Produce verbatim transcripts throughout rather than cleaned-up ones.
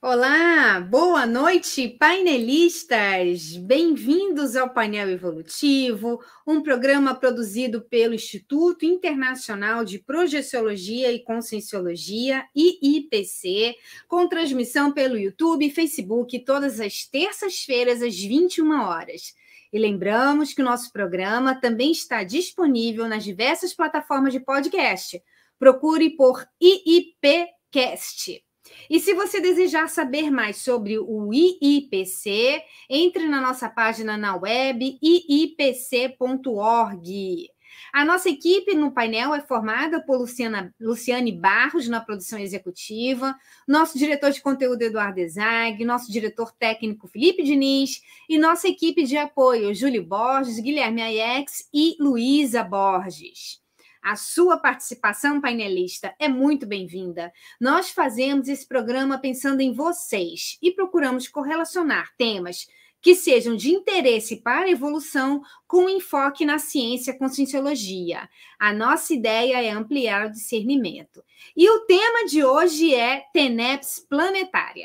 Olá, boa noite, painelistas! Bem-vindos ao Painel Evolutivo, um programa produzido pelo Instituto Internacional de Projeciologia e Conscienciologia, I I P C, com transmissão pelo YouTube e Facebook todas as terças-feiras às vinte e uma horas. E lembramos que o nosso programa também está disponível nas diversas plataformas de podcast. Procure por I I P Cast. E se você desejar saber mais sobre o I I P C, entre na nossa página na web i i p c ponto org. A nossa equipe no painel é formada por Luciana, Luciane Barros, na produção executiva, nosso diretor de conteúdo, Eduardo Ezag, nosso diretor técnico, Felipe Diniz, e nossa equipe de apoio, Júlio Borges, Guilherme Aiex e Luísa Borges. A sua participação, painelista, é muito bem-vinda. Nós fazemos esse programa pensando em vocês e procuramos correlacionar temas que sejam de interesse para a evolução com enfoque na ciência conscienciologia. A nossa ideia é ampliar o discernimento. E o tema de hoje é TENEPS planetária.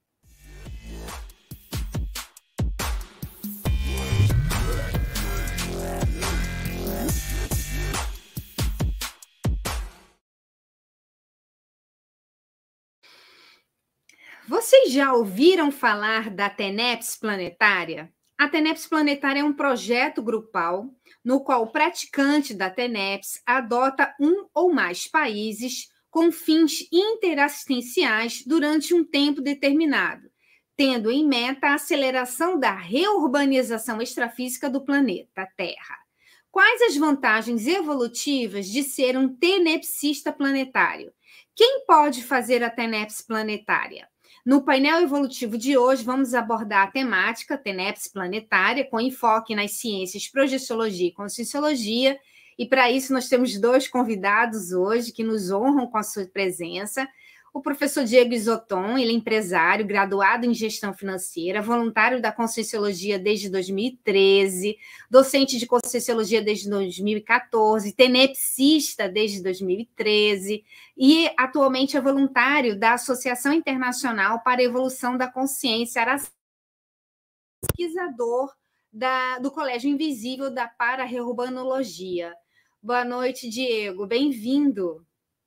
Vocês já ouviram falar da TENEPS planetária? A TENEPS planetária é um projeto grupal no qual o praticante da TENEPS adota um ou mais países com fins interassistenciais durante um tempo determinado, tendo em meta a aceleração da reurbanização extrafísica do planeta Terra. Quais as vantagens evolutivas de ser um tenepsista planetário? Quem pode fazer a TENEPS planetária? No painel evolutivo de hoje, vamos abordar a temática TENEPS planetária, com enfoque nas ciências projeciologia e conscienciologia, e para isso nós temos dois convidados hoje que nos honram com a sua presença. O professor Diego Isoton, ele é empresário, graduado em gestão financeira, voluntário da Conscienciologia desde dois mil e treze, docente de Conscienciologia desde dois mil e quatorze, tenepsista desde dois mil e treze e atualmente é voluntário da Associação Internacional para a Evolução da Consciência, pesquisador da, do Colégio Invisível da Para-Reurbanologia. Boa noite, Diego, bem-vindo.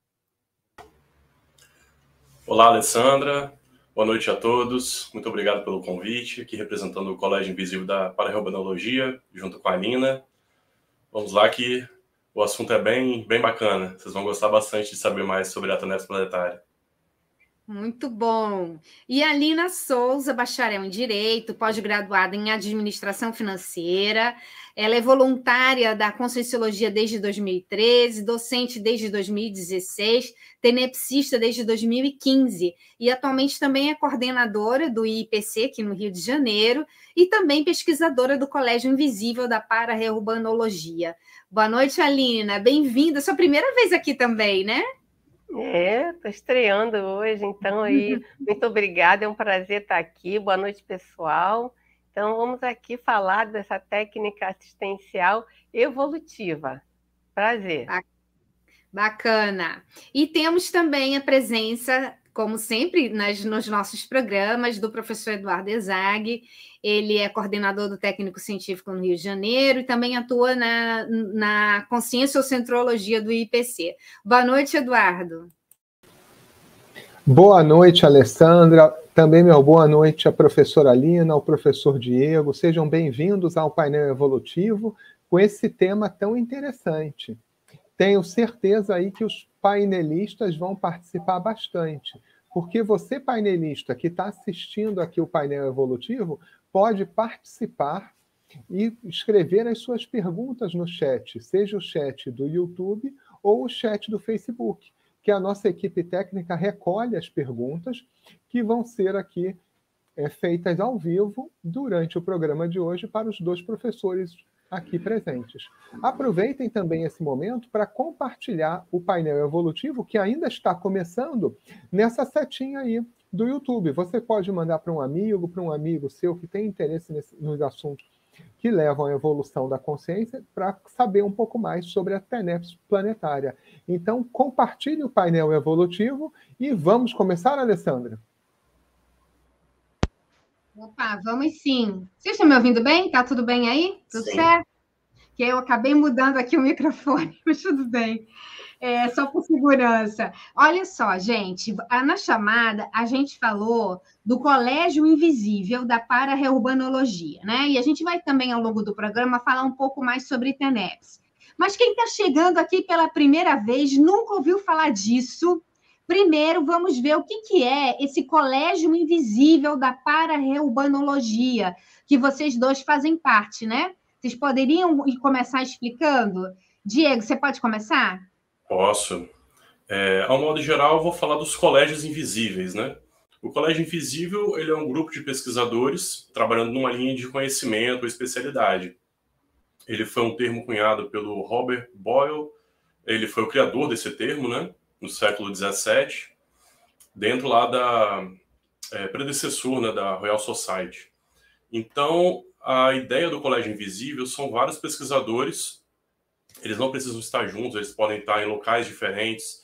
Olá, Alessandra. Boa noite a todos. Muito obrigado pelo convite, aqui representando o Colégio Invisível da Para-Reurbanologia, junto com a Nina. Vamos lá que o assunto é bem, bem bacana. Vocês vão gostar bastante de saber mais sobre a TENEPS planetária. Muito bom. E a Lina Souza, bacharel em Direito, pós-graduada em Administração Financeira. Ela é voluntária da Conscienciologia desde dois mil e treze, docente desde dois mil e dezesseis, tenepsista desde dois mil e quinze e atualmente também é coordenadora do I I P C aqui no Rio de Janeiro e também pesquisadora do Colégio Invisível da Para-Reurbanologia. Boa noite, Alina. Bem-vinda. Sua primeira vez aqui também, né? É, estou estreando hoje, então aí, muito obrigada, é um prazer estar aqui, boa noite, pessoal. Então, vamos aqui falar dessa técnica assistencial evolutiva. Prazer. Bacana. E temos também a presença, como sempre, nas, nos nossos programas, do professor Eduardo Ezag. Ele é coordenador do Técnico Científico no Rio de Janeiro e também atua na, na Conscienciocentrologia do I I P C. Boa noite, Eduardo. Boa noite, Alessandra. Também meu boa noite à professora Lina, ao professor Diego. Sejam bem-vindos ao painel evolutivo com esse tema tão interessante. Tenho certeza aí que os painelistas vão participar bastante, porque você, painelista, que está assistindo aqui o painel evolutivo, pode participar e escrever as suas perguntas no chat, seja o chat do YouTube ou o chat do Facebook, que a nossa equipe técnica recolhe as perguntas que vão ser aqui é, feitas ao vivo durante o programa de hoje para os dois professores aqui presentes. Aproveitem também esse momento para compartilhar o painel evolutivo que ainda está começando nessa setinha aí do YouTube. Você pode mandar para um amigo, para um amigo seu que tem interesse nesse, nos assuntos que levam à evolução da consciência, para saber um pouco mais sobre a TENEPS planetária. Então, compartilhe o painel evolutivo e vamos começar, Alessandra? Opa, vamos sim. Vocês estão me ouvindo bem? Tá tudo bem aí? Tudo Sim. certo? Que eu acabei mudando aqui o microfone, mas tudo bem. É só por segurança. Olha só, gente, na chamada a gente falou do Colégio Invisível da Para-Reurbanologia, né? E a gente vai também, ao longo do programa, falar um pouco mais sobre TENEPS. Mas quem está chegando aqui pela primeira vez, nunca ouviu falar disso. Primeiro, vamos ver o que, que é esse Colégio Invisível da Para-Reurbanologia, que vocês dois fazem parte, né? Vocês poderiam começar explicando? Diego, você pode começar? Posso. É, ao modo geral, eu vou falar dos colégios invisíveis, né? O Colégio Invisível, ele é um grupo de pesquisadores trabalhando numa linha de conhecimento ou especialidade. Ele foi um termo cunhado pelo Robert Boyle, ele foi o criador desse termo, né? No século dezessete, dentro lá da é, predecessor, né, da Royal Society. Então, a ideia do Colégio Invisível são vários pesquisadores, eles não precisam estar juntos, eles podem estar em locais diferentes,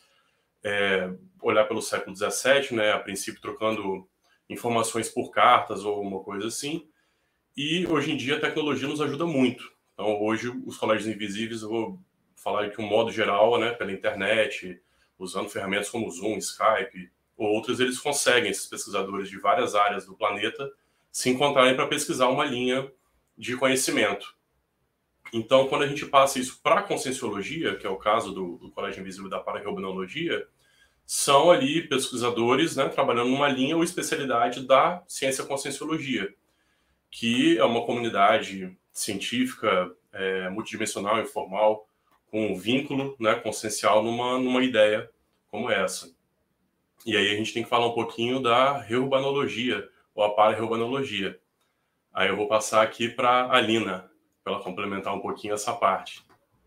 é, olhar pelo século dezessete, né, a princípio trocando informações por cartas ou uma coisa assim, e hoje em dia a tecnologia nos ajuda muito. Então, hoje, os colégios invisíveis, eu vou falar de um modo geral, né, pela internet, usando ferramentas como Zoom, Skype, ou outras, eles conseguem, esses pesquisadores de várias áreas do planeta, se encontrarem para pesquisar uma linha de conhecimento. Então, quando a gente passa isso para a Conscienciologia, que é o caso do, do Colégio Invisível da Para-Reurbanologia, são ali pesquisadores, né, trabalhando numa linha ou especialidade da ciência Conscienciologia, que é uma comunidade científica é, multidimensional, informal, com um vínculo, né, consciencial numa, numa ideia como essa. E aí a gente tem que falar um pouquinho da reurbanologia, ou a para-reurbanologia. Aí eu vou passar aqui para a Alina, para ela complementar um pouquinho essa parte.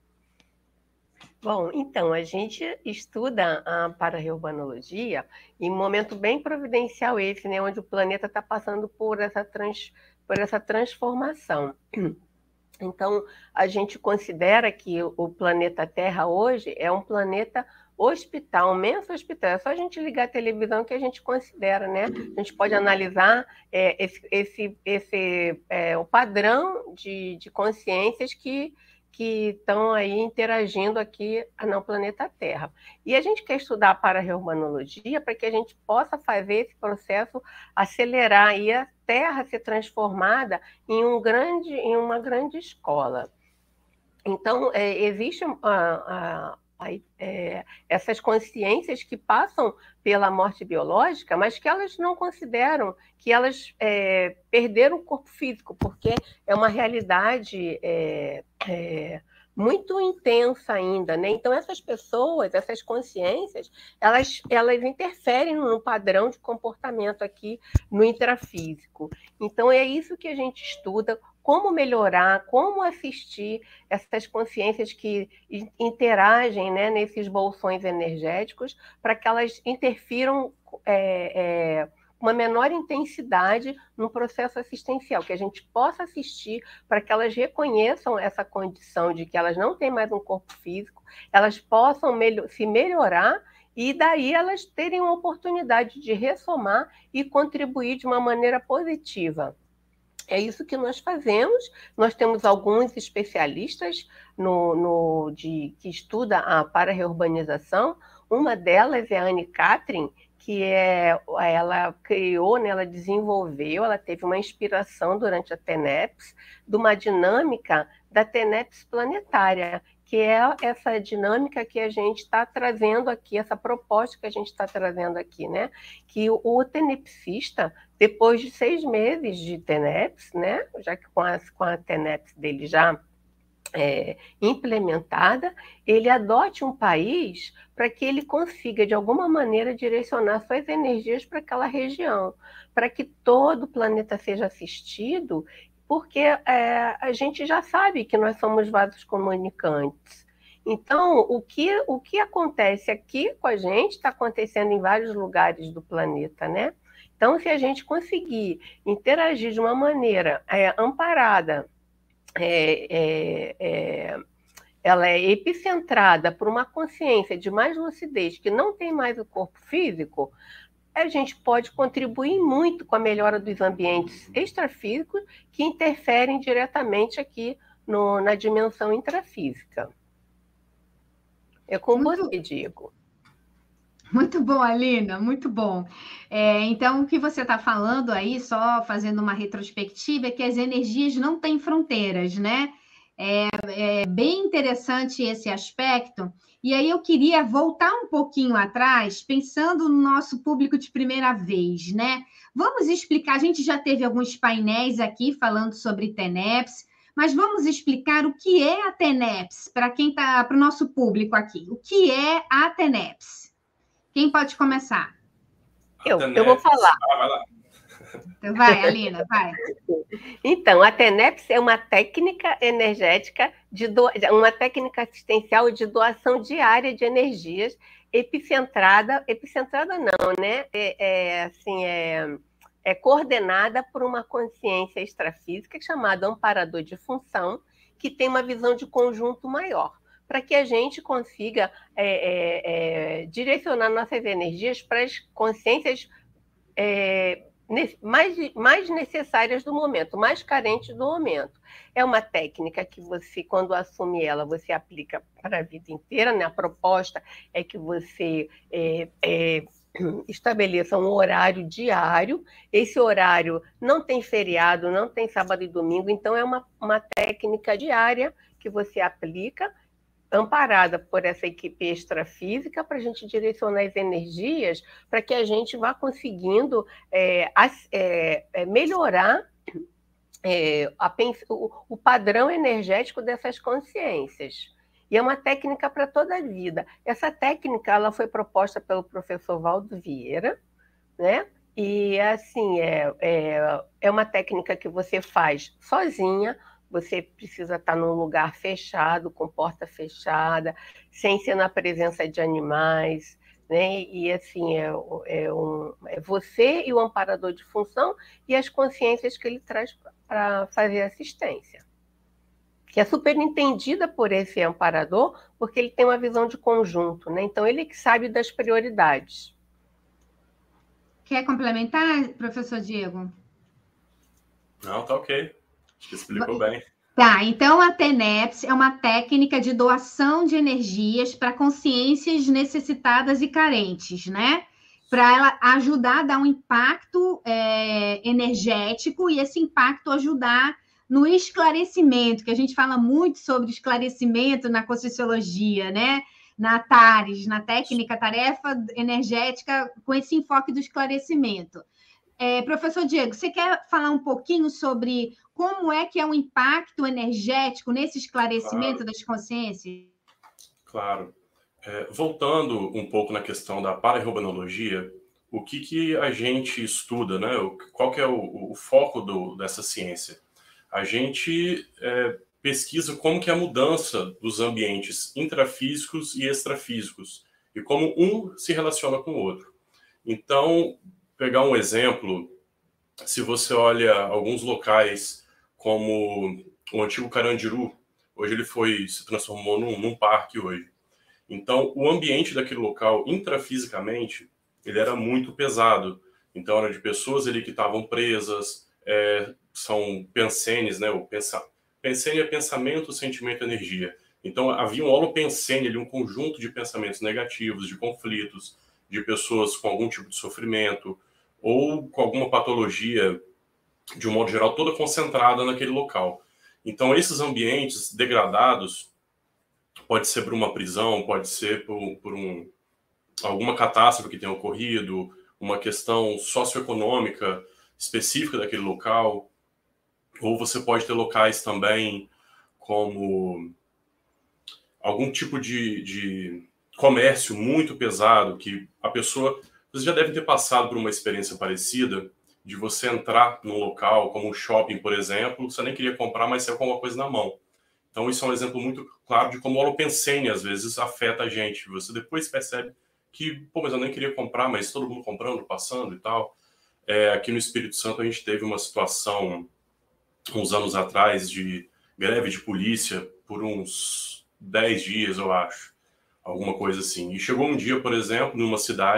Bom, então, a gente estuda a para-reurbanologia em um momento bem providencial esse, né, onde o planeta está passando por essa, trans, por essa transformação. Então, a gente considera que o planeta Terra hoje é um planeta hospital, um imenso hospital. É só a gente ligar a televisão que a gente considera, né? A gente pode analisar é, esse, esse, esse é, o padrão de, de consciências que que estão aí interagindo aqui no planeta Terra. E a gente quer estudar a para-reurbanologia para que a gente possa fazer esse processo acelerar e a Terra ser transformada em, um grande, em uma grande escola. Então, é, existe a, a, a, é, essas consciências que passam pela morte biológica, mas que elas não consideram que elas é, perderam o corpo físico, porque é uma realidade é, é, muito intensa ainda, né? Então, essas pessoas, essas consciências, elas, elas interferem no padrão de comportamento aqui no intrafísico. Então, é isso que a gente estuda, como melhorar, como assistir essas consciências que interagem, né, nesses bolsões energéticos, para que elas interfiram é, é, com uma menor intensidade no processo assistencial, que a gente possa assistir para que elas reconheçam essa condição de que elas não têm mais um corpo físico, elas possam melhor, se melhorar e daí elas terem uma oportunidade de ressomar e contribuir de uma maneira positiva. É isso que nós fazemos. Nós temos alguns especialistas no, no, de, que estudam a para-reurbanização. Uma delas é a Anne Catherine, que é, ela criou, né, ela desenvolveu, ela teve uma inspiração durante a TENEPS, de uma dinâmica da TENEPS planetária, que é essa dinâmica que a gente está trazendo aqui, essa proposta que a gente está trazendo aqui, né? Que o, o tenepsista, depois de seis meses de TENEPS, né? Já que com a, com a TENEPS dele já é, implementada, ele adote um país para que ele consiga, de alguma maneira, direcionar suas energias para aquela região, para que todo o planeta seja assistido, porque é, a gente já sabe que nós somos vasos comunicantes. Então, o que, o que acontece aqui com a gente está acontecendo em vários lugares do planeta, né? Então, se a gente conseguir interagir de uma maneira é, amparada, é, é, é, ela é epicentrada por uma consciência de mais lucidez, que não tem mais o corpo físico, a gente pode contribuir muito com a melhora dos ambientes extrafísicos que interferem diretamente aqui no, na dimensão intrafísica. É com muito... você, Diego. Muito bom, Alina, muito bom. É, então, o que você está falando aí, só fazendo uma retrospectiva, é que as energias não têm fronteiras, né? É, é bem interessante esse aspecto. E aí eu queria voltar um pouquinho atrás, pensando no nosso público de primeira vez, né? Vamos explicar, a gente já teve alguns painéis aqui falando sobre T E N E P S, mas vamos explicar o que é a T E N E P S para quem está, para o nosso público aqui. O que é a T E N E P S? Quem pode começar? Eu, eu vou falar. Ah, vai lá. Então vai, Alina, vai. Então, a T E N E P S é uma técnica energética, de do... uma técnica assistencial de doação diária de energias, epicentrada, epicentrada não, né? É, é, assim, é, é coordenada por uma consciência extrafísica chamada amparador de função, que tem uma visão de conjunto maior, para que a gente consiga é, é, é, direcionar nossas energias para as consciências é, mais, mais necessárias do momento, mais carentes do momento. É uma técnica que você, quando assume ela, você aplica para a vida inteira, né? A proposta é que você é, é, estabeleça um horário diário. Esse horário não tem feriado, não tem sábado e domingo, então é uma, uma técnica diária que você aplica, amparada por essa equipe extrafísica, para a gente direcionar as energias para que a gente vá conseguindo é, é, é, melhorar é, a, o, o padrão energético dessas consciências. E é uma técnica para toda a vida. Essa técnica ela foi proposta pelo professor Valdo Vieira, né? E assim, é, é, é uma técnica que você faz sozinha. Você precisa estar num lugar fechado, com porta fechada, sem ser na presença de animais, né? E assim, é, é, um, é você e o amparador de função e as consciências que ele traz para fazer assistência. Que é super entendida por esse amparador, porque ele tem uma visão de conjunto, né? Então, ele que sabe das prioridades. Quer complementar, professor Diego? Não, tá ok. Acho que explicou bem. Tá, então a T E N E P S é uma técnica de doação de energias para consciências necessitadas e carentes, né? Para ela ajudar a dar um impacto é, energético e esse impacto ajudar no esclarecimento, que a gente fala muito sobre esclarecimento na Conscienciologia, né? Na TARES, na técnica tarefa energética, com esse enfoque do esclarecimento. É, professor Diego, você quer falar um pouquinho sobre como é que é o impacto energético nesse esclarecimento claro. Das consciências? Claro. É, voltando um pouco na questão da para-urbanologia, o que, que a gente estuda, né? Qual que é o, o foco do, dessa ciência? A gente é, pesquisa como que é a mudança dos ambientes intrafísicos e extrafísicos e como um se relaciona com o outro. Então, pegar um exemplo, se você olha alguns locais como o antigo Carandiru, hoje ele foi, se transformou num, num parque hoje. Então, o ambiente daquele local, intrafisicamente, ele era muito pesado. Então, era de pessoas ali que estavam presas, é, são pensenes, né? O pensa... Pensene é pensamento, sentimento, energia. Então, havia um holopensene ali, um conjunto de pensamentos negativos, de conflitos, de pessoas com algum tipo de sofrimento, ou com alguma patologia, de um modo geral, toda concentrada naquele local. Então, esses ambientes degradados, pode ser por uma prisão, pode ser por, por um, alguma catástrofe que tenha ocorrido, uma questão socioeconômica específica daquele local, ou você pode ter locais também como algum tipo de, de comércio muito pesado, que a pessoa... Vocês já devem ter passado por uma experiência parecida, de você entrar num local, como um shopping, por exemplo, você nem queria comprar, mas saiu com alguma coisa na mão. Então, isso é um exemplo muito claro de como o holopensene, às vezes, afeta a gente. Você depois percebe que, pô, mas eu nem queria comprar, mas todo mundo comprando, passando e tal. É, aqui no Espírito Santo, a gente teve uma situação, uns anos atrás, de greve de polícia por uns dez dias, eu acho. Alguma coisa assim. E chegou um dia, por exemplo, numa cidade,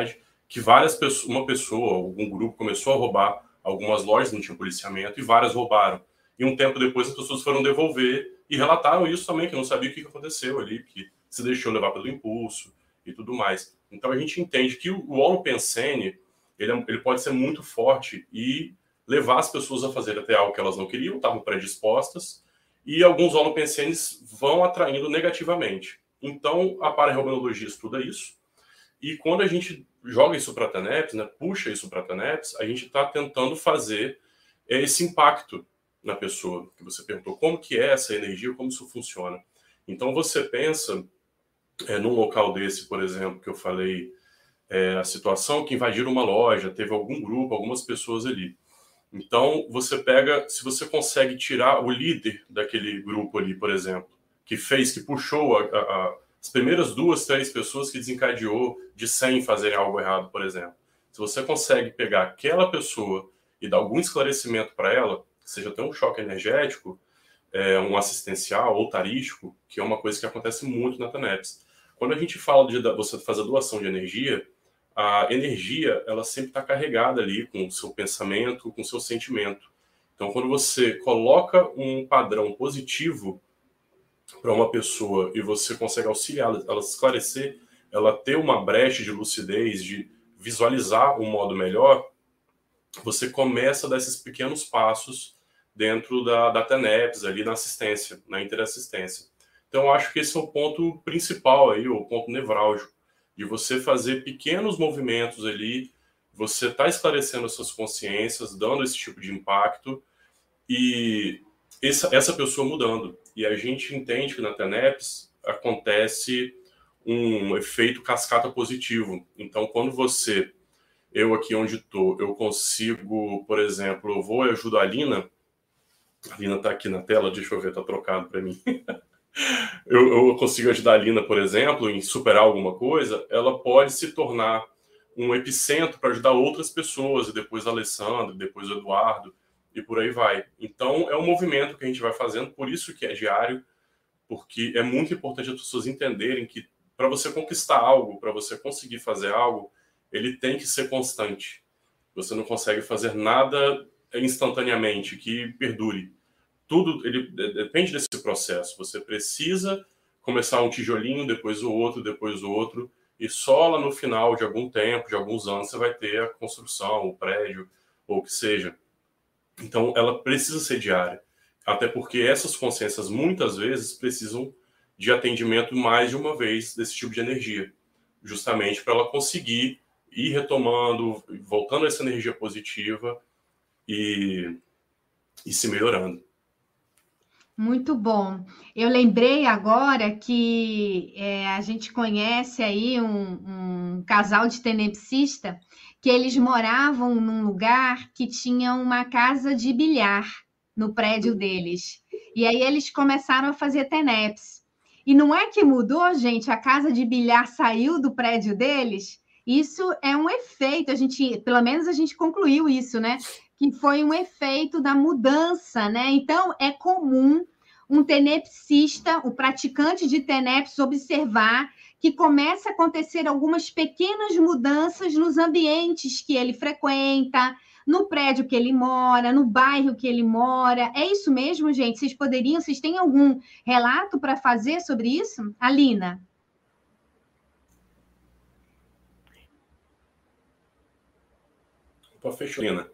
que várias pessoas, uma pessoa, algum grupo começou a roubar algumas lojas, não tinha policiamento, e várias roubaram. E um tempo depois as pessoas foram devolver e relataram isso também, que não sabia o que aconteceu ali, que se deixou levar pelo impulso e tudo mais. Então a gente entende que o holopensene, ele, é, ele pode ser muito forte e levar as pessoas a fazer até algo que elas não queriam, estavam predispostas, e alguns holopensenes vão atraindo negativamente. Então a pararreumanologia estuda isso, e quando a gente joga isso para a TANEPS, né, puxa isso para a TANEPS, a gente está tentando fazer esse impacto na pessoa, que você perguntou como que é essa energia, como isso funciona. Então você pensa é, num local desse, por exemplo, que eu falei, é, a situação que invadiram uma loja, teve algum grupo, algumas pessoas ali. Então você pega, se você consegue tirar o líder daquele grupo ali, por exemplo, que fez, que puxou a, a, a, as primeiras duas, três pessoas que desencadeou de cem fazerem algo errado, por exemplo. Se você consegue pegar aquela pessoa e dar algum esclarecimento para ela, seja até um choque energético, é, um assistencial ou tarístico, que é uma coisa que acontece muito na TANEPS. Quando a gente fala de você fazer doação de energia, a energia ela sempre está carregada ali com o seu pensamento, com o seu sentimento. Então, quando você coloca um padrão positivo para uma pessoa e você consegue auxiliar ela a esclarecer, ela ter uma brecha de lucidez, de visualizar um modo melhor, você começa a dar esses pequenos passos dentro da, da TANEPS, ali na assistência, na interassistência. Então, eu acho que esse é o ponto principal aí, o ponto nevrálgico, de você fazer pequenos movimentos ali, você está esclarecendo as suas consciências, dando esse tipo de impacto, e essa, essa pessoa mudando. E a gente entende que na TANEPS acontece um efeito cascata positivo. Então, quando você... Eu aqui onde estou, eu consigo, por exemplo, eu vou e ajudo a Alina. A Alina está aqui na tela, deixa eu ver, está trocado para mim. eu, eu consigo ajudar a Alina, por exemplo, em superar alguma coisa, ela pode se tornar um epicentro para ajudar outras pessoas, e depois a Alessandra, depois o Eduardo, e por aí vai. Então, é um movimento que a gente vai fazendo, por isso que é diário, porque é muito importante as pessoas entenderem que para você conquistar algo, para você conseguir fazer algo, ele tem que ser constante. Você não consegue fazer nada instantaneamente que perdure. Tudo ele depende desse processo. Você precisa começar um tijolinho, depois o outro, depois o outro, e só lá no final de algum tempo, de alguns anos, você vai ter a construção, o prédio, ou o que seja. Então, ela precisa ser diária. Até porque essas consciências, muitas vezes, precisam de atendimento mais de uma vez desse tipo de energia, justamente para ela conseguir ir retomando, voltando a essa energia positiva e, e se melhorando. Muito bom. Eu lembrei agora que é, a gente conhece aí um, um casal de tenepsista que eles moravam num lugar que tinha uma casa de bilhar no prédio deles. E aí eles começaram a fazer teneps. E não é que mudou, gente, a casa de bilhar saiu do prédio deles? Isso é um efeito, a gente, pelo menos a gente concluiu isso, né? Que foi um efeito da mudança, né? Então, é comum um tenepsista, o praticante de teneps, observar que começa a acontecer algumas pequenas mudanças nos ambientes que ele frequenta, no prédio que ele mora, no bairro que ele mora. É isso mesmo, gente? Vocês poderiam, vocês têm algum relato para fazer sobre isso? Alina? Opa, fechou, Alina.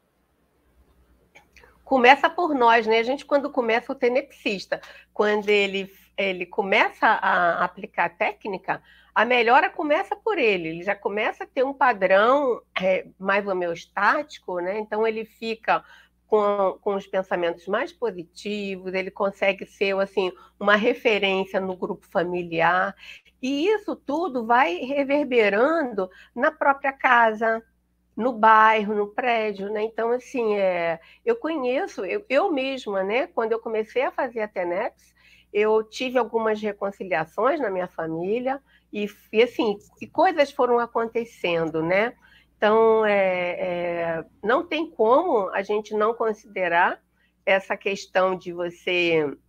Começa por nós, né? A gente, quando começa o tenepsista, quando ele, ele começa a aplicar a técnica, a melhora começa por ele. Ele já começa a ter um padrão é, mais homeostático, né? Então, ele fica com, com os pensamentos mais positivos, ele consegue ser, assim, uma referência no grupo familiar. E isso tudo vai reverberando na própria casa, no bairro, no prédio, né? Então, assim, é, eu conheço, eu, eu mesma, né? Quando eu comecei a fazer a teneps, eu tive algumas reconciliações na minha família e, e assim, e coisas foram acontecendo, né? Então, é, é, não tem como a gente não considerar essa questão de você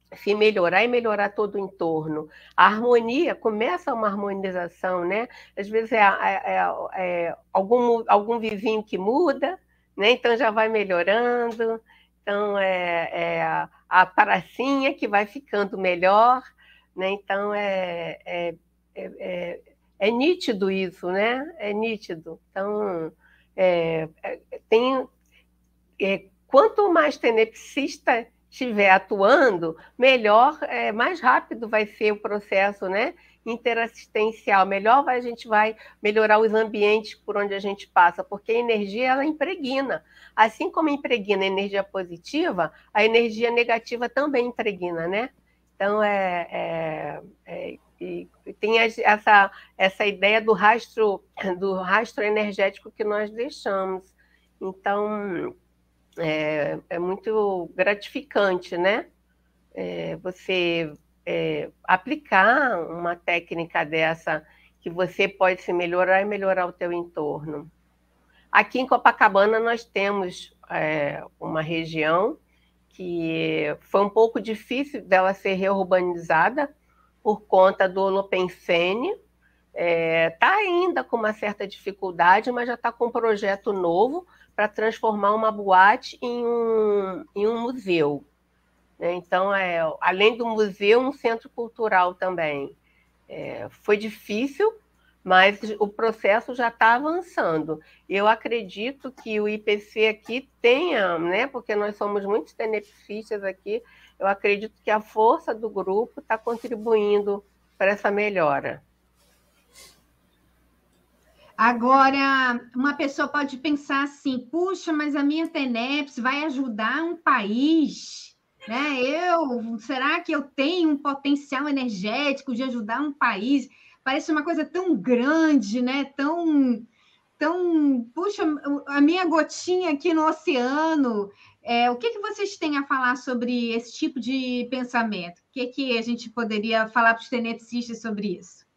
se melhorar e melhorar todo o entorno. A harmonia, começa uma harmonização, né? Às vezes é, é, é algum, algum vizinho que muda, né? Então já vai melhorando. Então é, é a, a pracinha que vai ficando melhor, né? Então é, é, é, é, é nítido isso, né? É nítido. Então é, é, tem, é, quanto mais tenepsista estiver atuando, melhor, é, mais rápido vai ser o processo, né, interassistencial, melhor vai, a gente vai melhorar os ambientes por onde a gente passa, porque a energia, ela impregna. Assim como impregna a energia positiva, a energia negativa também impregna, né? Então, é... é, é e tem essa, essa ideia do rastro, do rastro energético que nós deixamos. Então, É, é muito gratificante, né? É, você é, aplicar uma técnica dessa que você pode se melhorar e melhorar o teu entorno. Aqui em Copacabana nós temos é, uma região que foi um pouco difícil dela ser reurbanizada por conta do Holopensene. Está é, tá ainda com uma certa dificuldade, mas já está com um projeto novo para transformar uma boate em um, em um museu. Então, é, além do museu, um centro cultural também. É, foi difícil, mas o processo já está avançando. Eu acredito que o I P C aqui tenha, né, porque nós somos muitos tenepsistas aqui, eu acredito que a força do grupo está contribuindo para essa melhora. Agora, uma pessoa pode pensar assim, puxa, mas a minha TENEPS vai ajudar um país, né? Eu, será que eu tenho um potencial energético de ajudar um país? Parece uma coisa tão grande, né? Tão, tão, puxa, a minha gotinha aqui no oceano. É, o que, que vocês têm a falar sobre esse tipo de pensamento? O que, que a gente poderia falar para os tenepsistas sobre isso?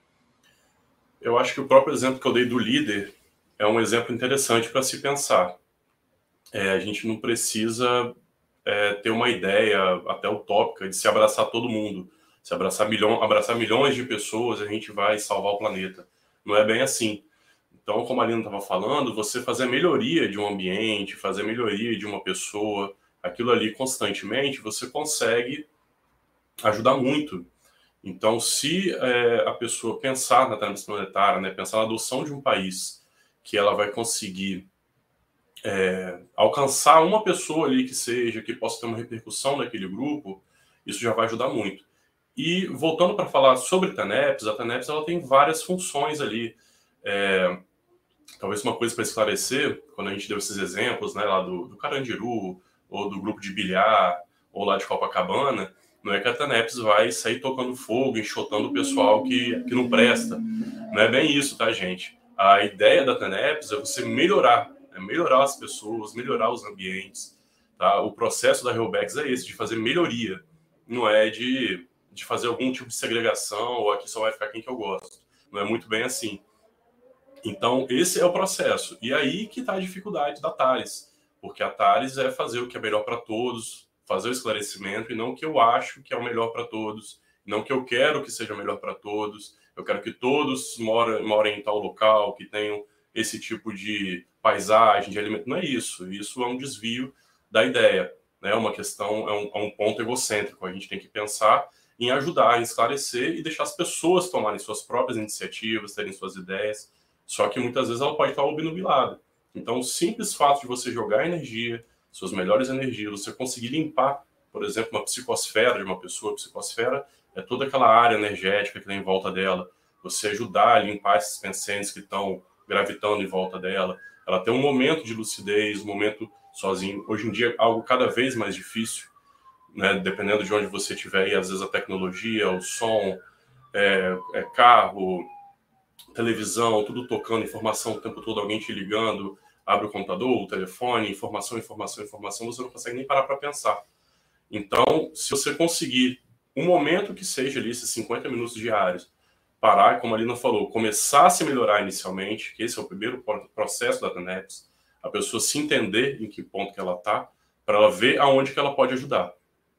Eu acho que o próprio exemplo que eu dei do líder é um exemplo interessante para se pensar. É, a gente não precisa é, ter uma ideia até utópica de se abraçar todo mundo. Se abraçar, milhão, abraçar milhões de pessoas, a gente vai salvar o planeta. Não é bem assim. Então, como a Alina estava falando, você fazer melhoria de um ambiente, fazer melhoria de uma pessoa, aquilo ali constantemente, você consegue ajudar muito. Então, se é, a pessoa pensar na transição planetária, né, pensar na adoção de um país, que ela vai conseguir é, alcançar uma pessoa ali que seja, que possa ter uma repercussão naquele grupo, isso já vai ajudar muito. E voltando para falar sobre TENEPS, a TENEPS ela tem várias funções ali. É, talvez uma coisa para esclarecer, quando a gente deu esses exemplos, né, lá do, do Carandiru, ou do grupo de bilhar, ou lá de Copacabana, não é que a TENEPS vai sair tocando fogo, enxotando o pessoal que, que não presta. Não é bem isso, tá, gente? A ideia da TENEPS é você melhorar, é melhorar as pessoas, melhorar os ambientes. Tá? O processo da Reobex é esse, de fazer melhoria. Não é de, de fazer algum tipo de segregação, ou aqui só vai ficar quem que eu gosto. Não é muito bem assim. Então, esse é o processo. E aí que está a dificuldade da Thales. Porque a Thales é fazer o que é melhor para todos, fazer o esclarecimento, e não o que eu acho que é o melhor para todos, não o que eu quero que seja melhor para todos. Eu quero que todos morem, morem em tal local, que tenham esse tipo de paisagem, de alimento. Não é isso. Isso é um desvio da ideia. Né? É uma questão, é um, é um ponto egocêntrico. A gente tem que pensar em ajudar, em esclarecer e deixar as pessoas tomarem suas próprias iniciativas, terem suas ideias. Só que muitas vezes ela pode estar obnubilada. Então, o simples fato de você jogar energia, suas melhores energias, você conseguir limpar, por exemplo, uma psicosfera de uma pessoa, a psicosfera é toda aquela área energética que tem em volta dela, você ajudar a limpar esses pensamentos que estão gravitando em volta dela, ela tem um momento de lucidez, um momento sozinho. Hoje em dia, algo cada vez mais difícil, né? Dependendo de onde você estiver, e às vezes a tecnologia, o som, é, é carro, televisão, tudo tocando, informação o tempo todo, alguém te ligando, abre o computador, o telefone, informação, informação, informação, você não consegue nem parar para pensar. Então, se você conseguir um momento que seja ali, esses cinquenta minutos diários, parar, como a Alina falou, começar a se melhorar inicialmente, que esse é o primeiro processo da TENEPS, a pessoa se entender em que ponto que ela está, para ela ver aonde que ela pode ajudar.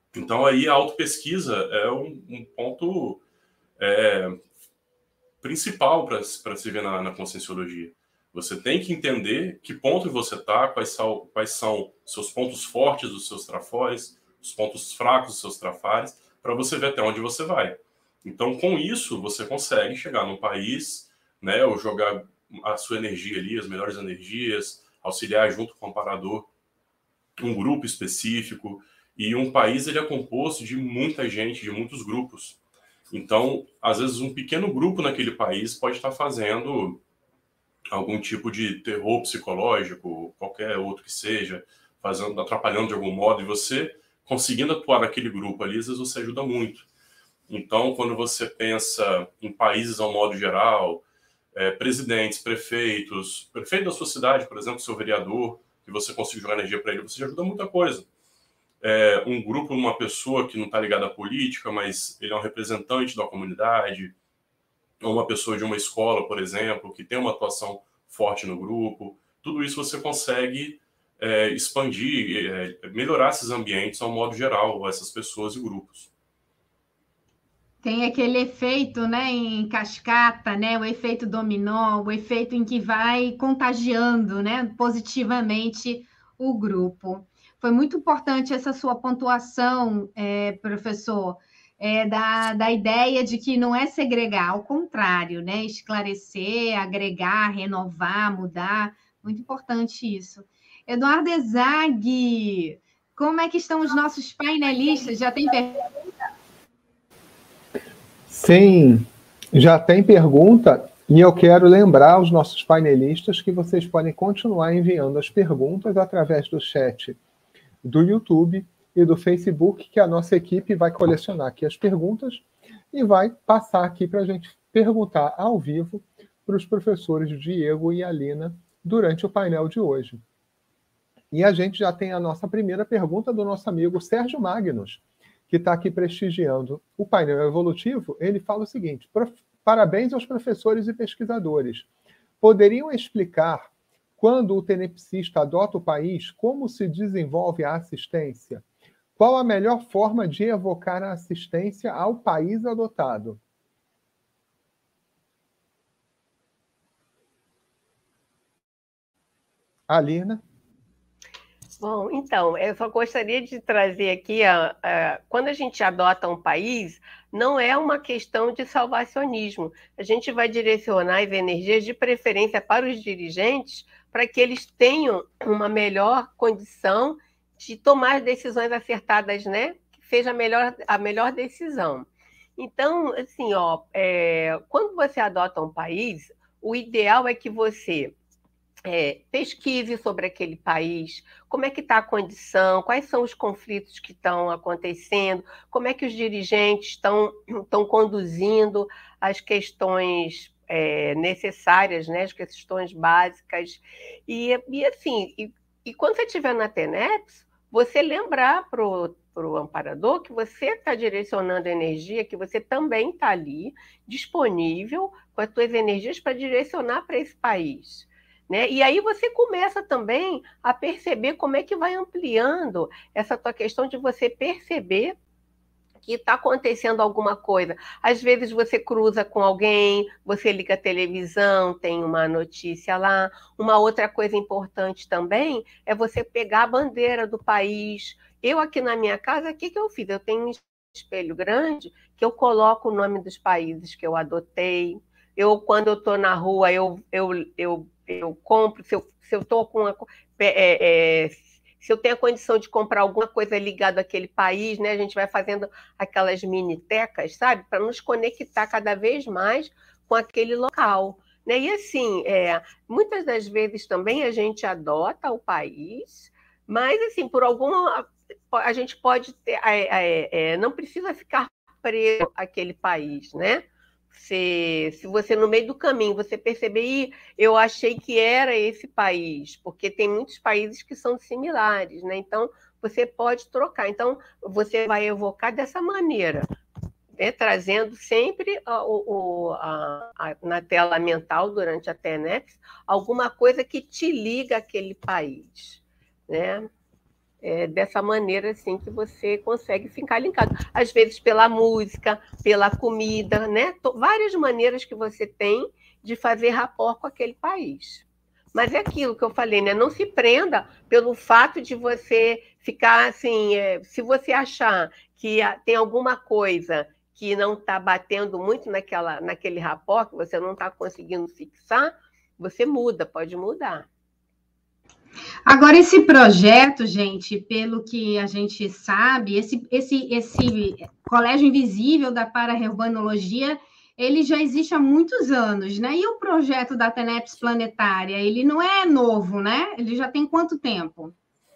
Então, aí a autopesquisa é um, um ponto é, principal para se ver na, na conscienciologia. Você tem que entender que ponto você está, quais são, quais são seus pontos fortes dos seus trafores, os pontos fracos dos seus trafares, para você ver até onde você vai. Então, com isso, você consegue chegar num país, né, ou jogar a sua energia ali, as melhores energias, auxiliar junto com o amparador um grupo específico. E um país ele é composto de muita gente, de muitos grupos. Então, às vezes, um pequeno grupo naquele país pode estar fazendo algum tipo de terror psicológico, qualquer outro que seja, fazendo, atrapalhando de algum modo, e você conseguindo atuar naquele grupo ali, às vezes você ajuda muito. Então, quando você pensa em países ao modo geral, é, presidentes, prefeitos, prefeito da sua cidade, por exemplo, seu vereador, que você consegue jogar energia para ele, você já ajuda muita coisa. É, um grupo, uma pessoa que não está ligada à política, mas ele é um representante da comunidade, ou uma pessoa de uma escola, por exemplo, que tem uma atuação forte no grupo, tudo isso você consegue é, expandir, é, melhorar esses ambientes ao modo geral, essas pessoas e grupos. Tem aquele efeito, né, em cascata, né, o efeito dominó, o efeito em que vai contagiando, né, positivamente o grupo. Foi muito importante essa sua pontuação, é, professor, é, da, da ideia de que não é segregar, ao contrário, né, esclarecer, agregar, renovar, mudar, muito importante isso. Eduardo Ezag, como é que estão os nossos painelistas? Já tem pergunta? Sim, já tem pergunta e eu quero lembrar aos nossos painelistas que vocês podem continuar enviando as perguntas através do chat do YouTube e do Facebook, que a nossa equipe vai colecionar aqui as perguntas e vai passar aqui para a gente perguntar ao vivo para os professores Diego e Alina durante o painel de hoje. E a gente já tem a nossa primeira pergunta do nosso amigo Sérgio Magnus, que está aqui prestigiando o painel evolutivo. Ele fala o seguinte: parabéns aos professores e pesquisadores. Poderiam explicar, quando o tenepsista adota o país, como se desenvolve a assistência? Qual a melhor forma de evocar a assistência ao país adotado? Alina? Bom, então, eu só gostaria de trazer aqui, a, a, quando a gente adota um país, não é uma questão de salvacionismo. A gente vai direcionar as energias de preferência para os dirigentes para que eles tenham uma melhor condição de tomar decisões acertadas, né? Que seja a melhor, a melhor decisão. Então, assim, ó, é, quando você adota um país, o ideal é que você É, pesquise sobre aquele país, como é que está a condição, quais são os conflitos que estão acontecendo, como é que os dirigentes estão, estão conduzindo as questões é, necessárias, né, as questões básicas. E, e assim, e, e quando você estiver na TENEPS, você lembrar para o amparador que você está direcionando energia, que você também está ali, disponível com as suas energias para direcionar para esse país. Né? E aí você começa também a perceber como é que vai ampliando essa tua questão de você perceber que está acontecendo alguma coisa. Às vezes você cruza com alguém, você liga a televisão, tem uma notícia lá. Uma outra coisa importante também é você pegar a bandeira do país. Eu aqui na minha casa, o que, que eu fiz? Eu tenho um espelho grande que eu coloco o nome dos países que eu adotei. Eu, quando eu estou na rua, eu, eu, eu, eu compro, se eu se eu estou com uma, é, é, se eu tenho a condição de comprar alguma coisa ligada àquele país, né, a gente vai fazendo aquelas minitecas, sabe, para nos conectar cada vez mais com aquele local. Né? E assim, é, muitas das vezes também a gente adota o país, mas assim, por alguma a gente pode ter, é, é, não precisa ficar preso àquele país, né? Se, se você, no meio do caminho, você perceber, Ih, eu achei que era esse país, porque tem muitos países que são similares, né? Então, você pode trocar. Então, você vai evocar dessa maneira, né? Trazendo sempre a, a, a, na tela mental, durante a TENEPS, alguma coisa que te liga àquele país, né? é, dessa maneira assim que você consegue ficar linkado. Às vezes pela música, pela comida, né? Várias maneiras que você tem de fazer rapport com aquele país. Mas é aquilo que eu falei, né? Não se prenda pelo fato de você ficar assim, é, se você achar que tem alguma coisa que não está batendo muito naquela, naquele rapport, que você não está conseguindo fixar, você muda, pode mudar. Agora, esse projeto, gente, pelo que a gente sabe, esse, esse, esse Colégio Invisível da Para-Urbanologia, ele já existe há muitos anos, né? E o projeto da TENEPS Planetária, ele não é novo, né? Ele já tem quanto tempo?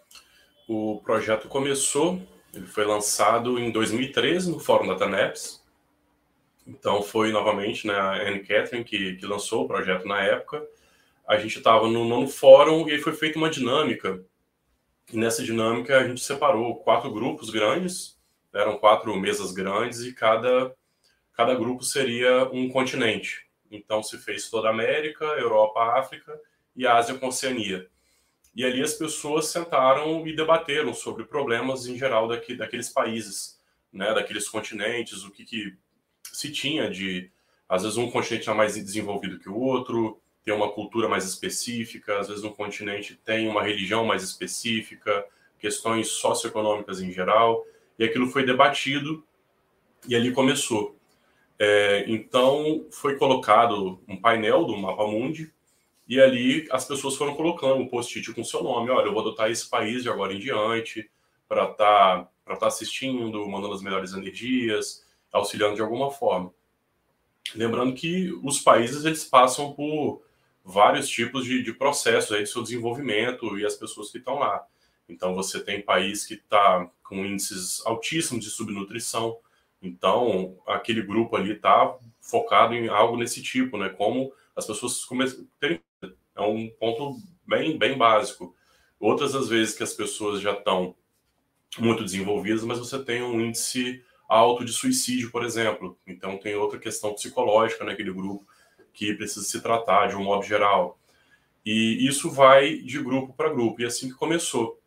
O projeto começou, ele foi lançado em dois mil e treze no Fórum da TENEPS. Então, foi novamente, né, a Anne Catherine que, que lançou o projeto na época. A gente estava no nono fórum e aí foi feita uma dinâmica. E nessa dinâmica a gente separou quatro grupos grandes, eram quatro mesas grandes e cada, cada grupo seria um continente. Então se fez toda a América, Europa, África e Ásia com Oceania. E ali as pessoas sentaram e debateram sobre problemas em geral daqui, daqueles países, né, daqueles continentes, o que, que se tinha de, às vezes um continente é mais desenvolvido que o outro, tem uma cultura mais específica, às vezes um continente tem uma religião mais específica, questões socioeconômicas em geral, e aquilo foi debatido e ali começou. É, então, foi colocado um painel do Mapa Mundi e ali as pessoas foram colocando um post-it com seu nome. Olha, eu vou adotar esse país de agora em diante para estar para estar assistindo, mandando as melhores energias, auxiliando de alguma forma. Lembrando que os países eles passam por vários tipos de, de processos aí de seu desenvolvimento e as pessoas que estão lá. Então, você tem país que está com índices altíssimos de subnutrição. Então, aquele grupo ali está focado em algo nesse tipo, né? Como as pessoas começam a ter... É um ponto bem, bem básico. Outras das vezes que as pessoas já estão muito desenvolvidas, mas você tem um índice alto de suicídio, por exemplo. Então, tem outra questão psicológica naquele grupo que precisa se tratar de um modo geral. E isso vai de grupo para grupo, e assim que começou.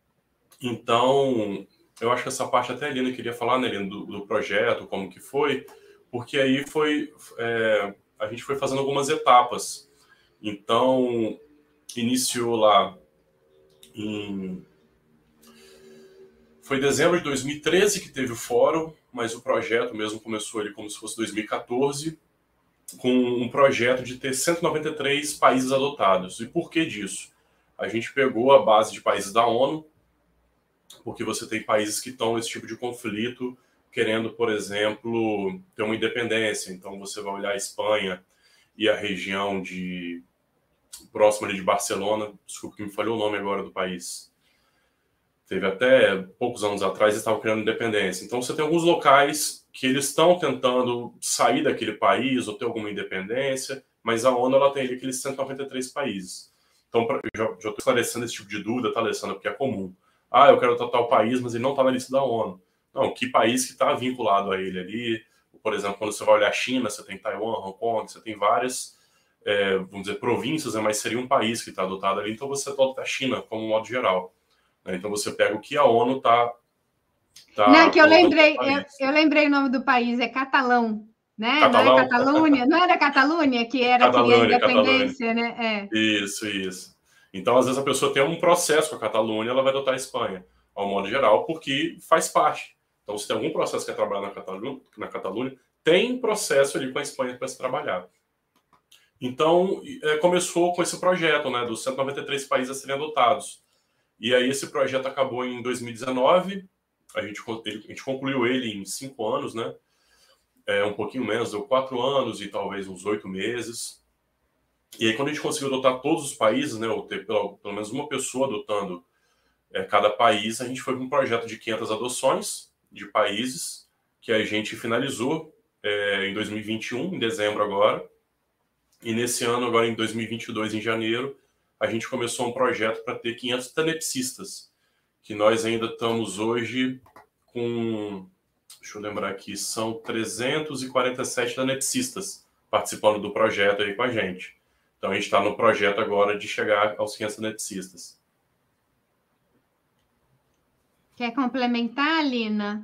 Então, eu acho que essa parte até a Helena queria falar, né, Helena, do, do projeto, como que foi, porque aí foi, é, a gente foi fazendo algumas etapas. Então, iniciou lá em... Foi dezembro de dois mil e treze que teve o fórum, mas o projeto mesmo começou ali como se fosse dois mil e quatorze, com um projeto de ter cento e noventa e três países adotados. E por que disso? A gente pegou a base de países da ONU, porque você tem países que estão nesse tipo de conflito, querendo, por exemplo, ter uma independência. Então você vai olhar a Espanha e a região de próxima ali de Barcelona, desculpa que me falhou o nome agora do país. Teve até poucos anos atrás, eles estavam criando independência. Então você tem alguns locais que eles estão tentando sair daquele país ou ter alguma independência, mas a ONU ela tem ali aqueles cento e noventa e três países. Então, pra, eu já estou esclarecendo esse tipo de dúvida, tá, Alessandra, porque é comum. Ah, eu quero tratar o país, mas ele não está na lista da ONU. Não, que país que está vinculado a ele ali? Por exemplo, quando você vai olhar a China, você tem Taiwan, Hong Kong, você tem várias, é, vamos dizer, províncias, né, mas seria um país que está adotado ali, então você adota a China como um modo geral. Né? Então você pega o que a ONU está... Tá, não, que eu lembrei, eu, eu lembrei o nome do país, é Catalão, né? Catalão? Não é Catalunha? Não era Catalunha que era Catalunha, queria independência, Catalunha. Né? É. Isso, isso. Então, às vezes, a pessoa tem um processo com a Catalunha, ela vai adotar a Espanha, ao modo geral, porque faz parte. Então, se tem algum processo que é trabalhar na Catalunha, na Catalunha, tem processo ali com a Espanha para se trabalhar. Então, é, começou com esse projeto, né, dos cento e noventa e três países a serem adotados. E aí, esse projeto acabou em dois mil e dezenove, a gente, ele, a gente concluiu ele em cinco anos, né? É, um pouquinho menos, deu quatro anos e talvez uns oito meses. E aí, quando a gente conseguiu adotar todos os países, né, ou ter pelo, pelo menos uma pessoa adotando é, cada país, a gente foi com um projeto de quinhentas adoções de países, que a gente finalizou é, em dois mil e vinte e um, em dezembro agora. E nesse ano, agora em dois mil e vinte e dois, em janeiro, a gente começou um projeto para ter quinhentos tenepsistas, que nós ainda estamos hoje com, deixa eu lembrar aqui, são trezentos e quarenta e sete tenepsistas participando do projeto aí com a gente. Então a gente está no projeto agora de chegar aos quinhentos tenepsistas. Quer complementar, Alina?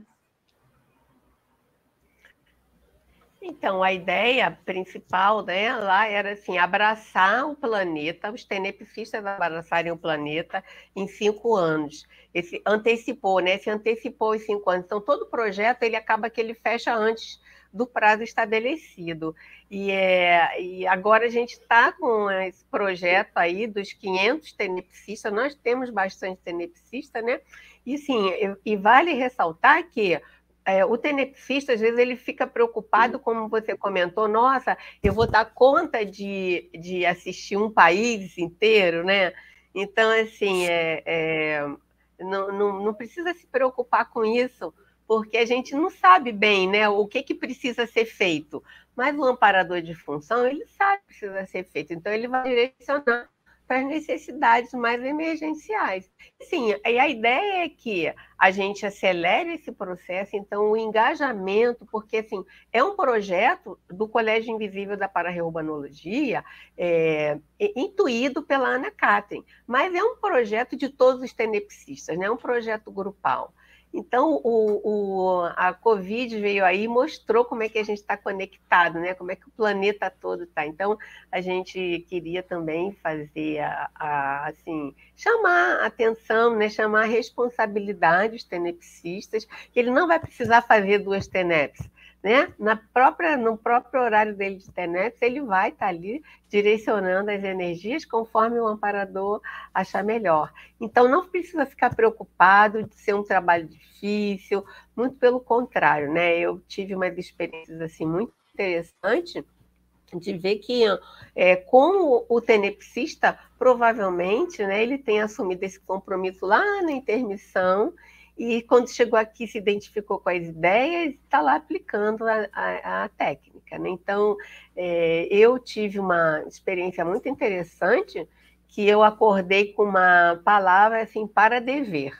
Então, a ideia principal, né, lá era assim, abraçar o planeta, os tenepsistas abraçarem o planeta em cinco anos. Esse antecipou, né? Se antecipou os cinco anos. Então, todo projeto ele acaba que ele fecha antes do prazo estabelecido. E, é, e agora a gente está com esse projeto aí dos quinhentos tenepsistas, nós temos bastante tenepsista, né? E sim, e vale ressaltar que É, o tenepsista, às vezes, ele fica preocupado, como você comentou, nossa, eu vou dar conta de, de assistir um país inteiro, né? Então, assim, é, é, não, não, não precisa se preocupar com isso, porque a gente não sabe bem, né, o que, que precisa ser feito. Mas o amparador de função, ele sabe que precisa ser feito, então ele vai direcionar para as necessidades mais emergenciais. Sim, e a ideia é que a gente acelere esse processo, então o engajamento, porque assim, é um projeto do Colégio Invisível da Para-Reurbanologia, é, intuído pela Ana Catherine, mas é um projeto de todos os tenepsistas, né? É um projeto grupal. Então, o, o, a Covid veio aí e mostrou como é que a gente está conectado, né? Como é que o planeta todo está. Então, a gente queria também fazer, a, a, assim, chamar a atenção, né? Chamar a responsabilidade dos tenepsistas, que ele não vai precisar fazer duas teneps. Né? Na própria, no próprio horário dele de teneps, ele vai estar ali direcionando as energias conforme o amparador achar melhor. Então, não precisa ficar preocupado de ser um trabalho difícil, muito pelo contrário, né? Eu tive umas experiências assim, muito interessantes de ver que é, com o tenepsista, provavelmente, né, ele tem assumido esse compromisso lá na intermissão, e quando chegou aqui se identificou com as ideias e está lá aplicando a, a, a técnica. Né? Então, é, eu tive uma experiência muito interessante, que eu acordei com uma palavra assim, para dever.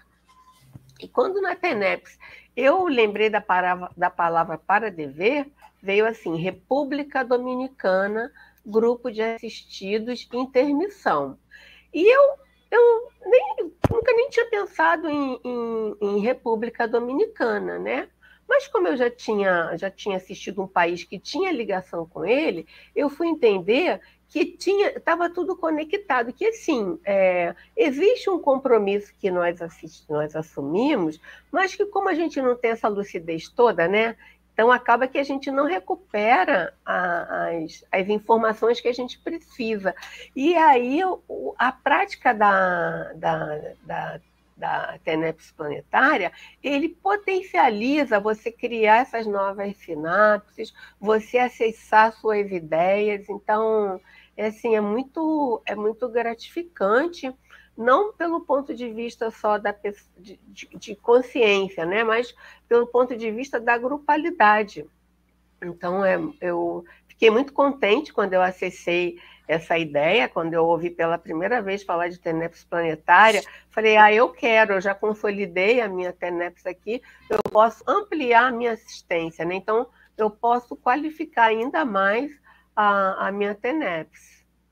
E quando na TENEPS eu lembrei da palavra, da palavra para dever, veio assim, República Dominicana, Grupo de Assistidos, Intermissão. E eu, eu nem, nunca nem tinha pensado em, em, em República Dominicana, né? Mas como eu já tinha, já tinha assistido um país que tinha ligação com ele, eu fui entender que tinha, estava tudo conectado, que assim, é, existe um compromisso que nós, assist, nós assumimos, mas que como a gente não tem essa lucidez toda, né? Então, acaba que a gente não recupera a, as, as informações que a gente precisa. E aí, o, a prática da, da, da, da TENEPS planetária, ele potencializa você criar essas novas sinapses, você acessar suas ideias. Então, é, assim, é, muito, é muito gratificante, não pelo ponto de vista só da, de, de, de consciência, né? Mas pelo ponto de vista da grupalidade. Então, é, eu fiquei muito contente quando eu acessei essa ideia, quando eu ouvi pela primeira vez falar de TENEPS planetária, falei, ah, eu quero, eu já consolidei a minha TENEPS aqui, eu posso ampliar a minha assistência, né? Então, eu posso qualificar ainda mais a, a minha TENEPS.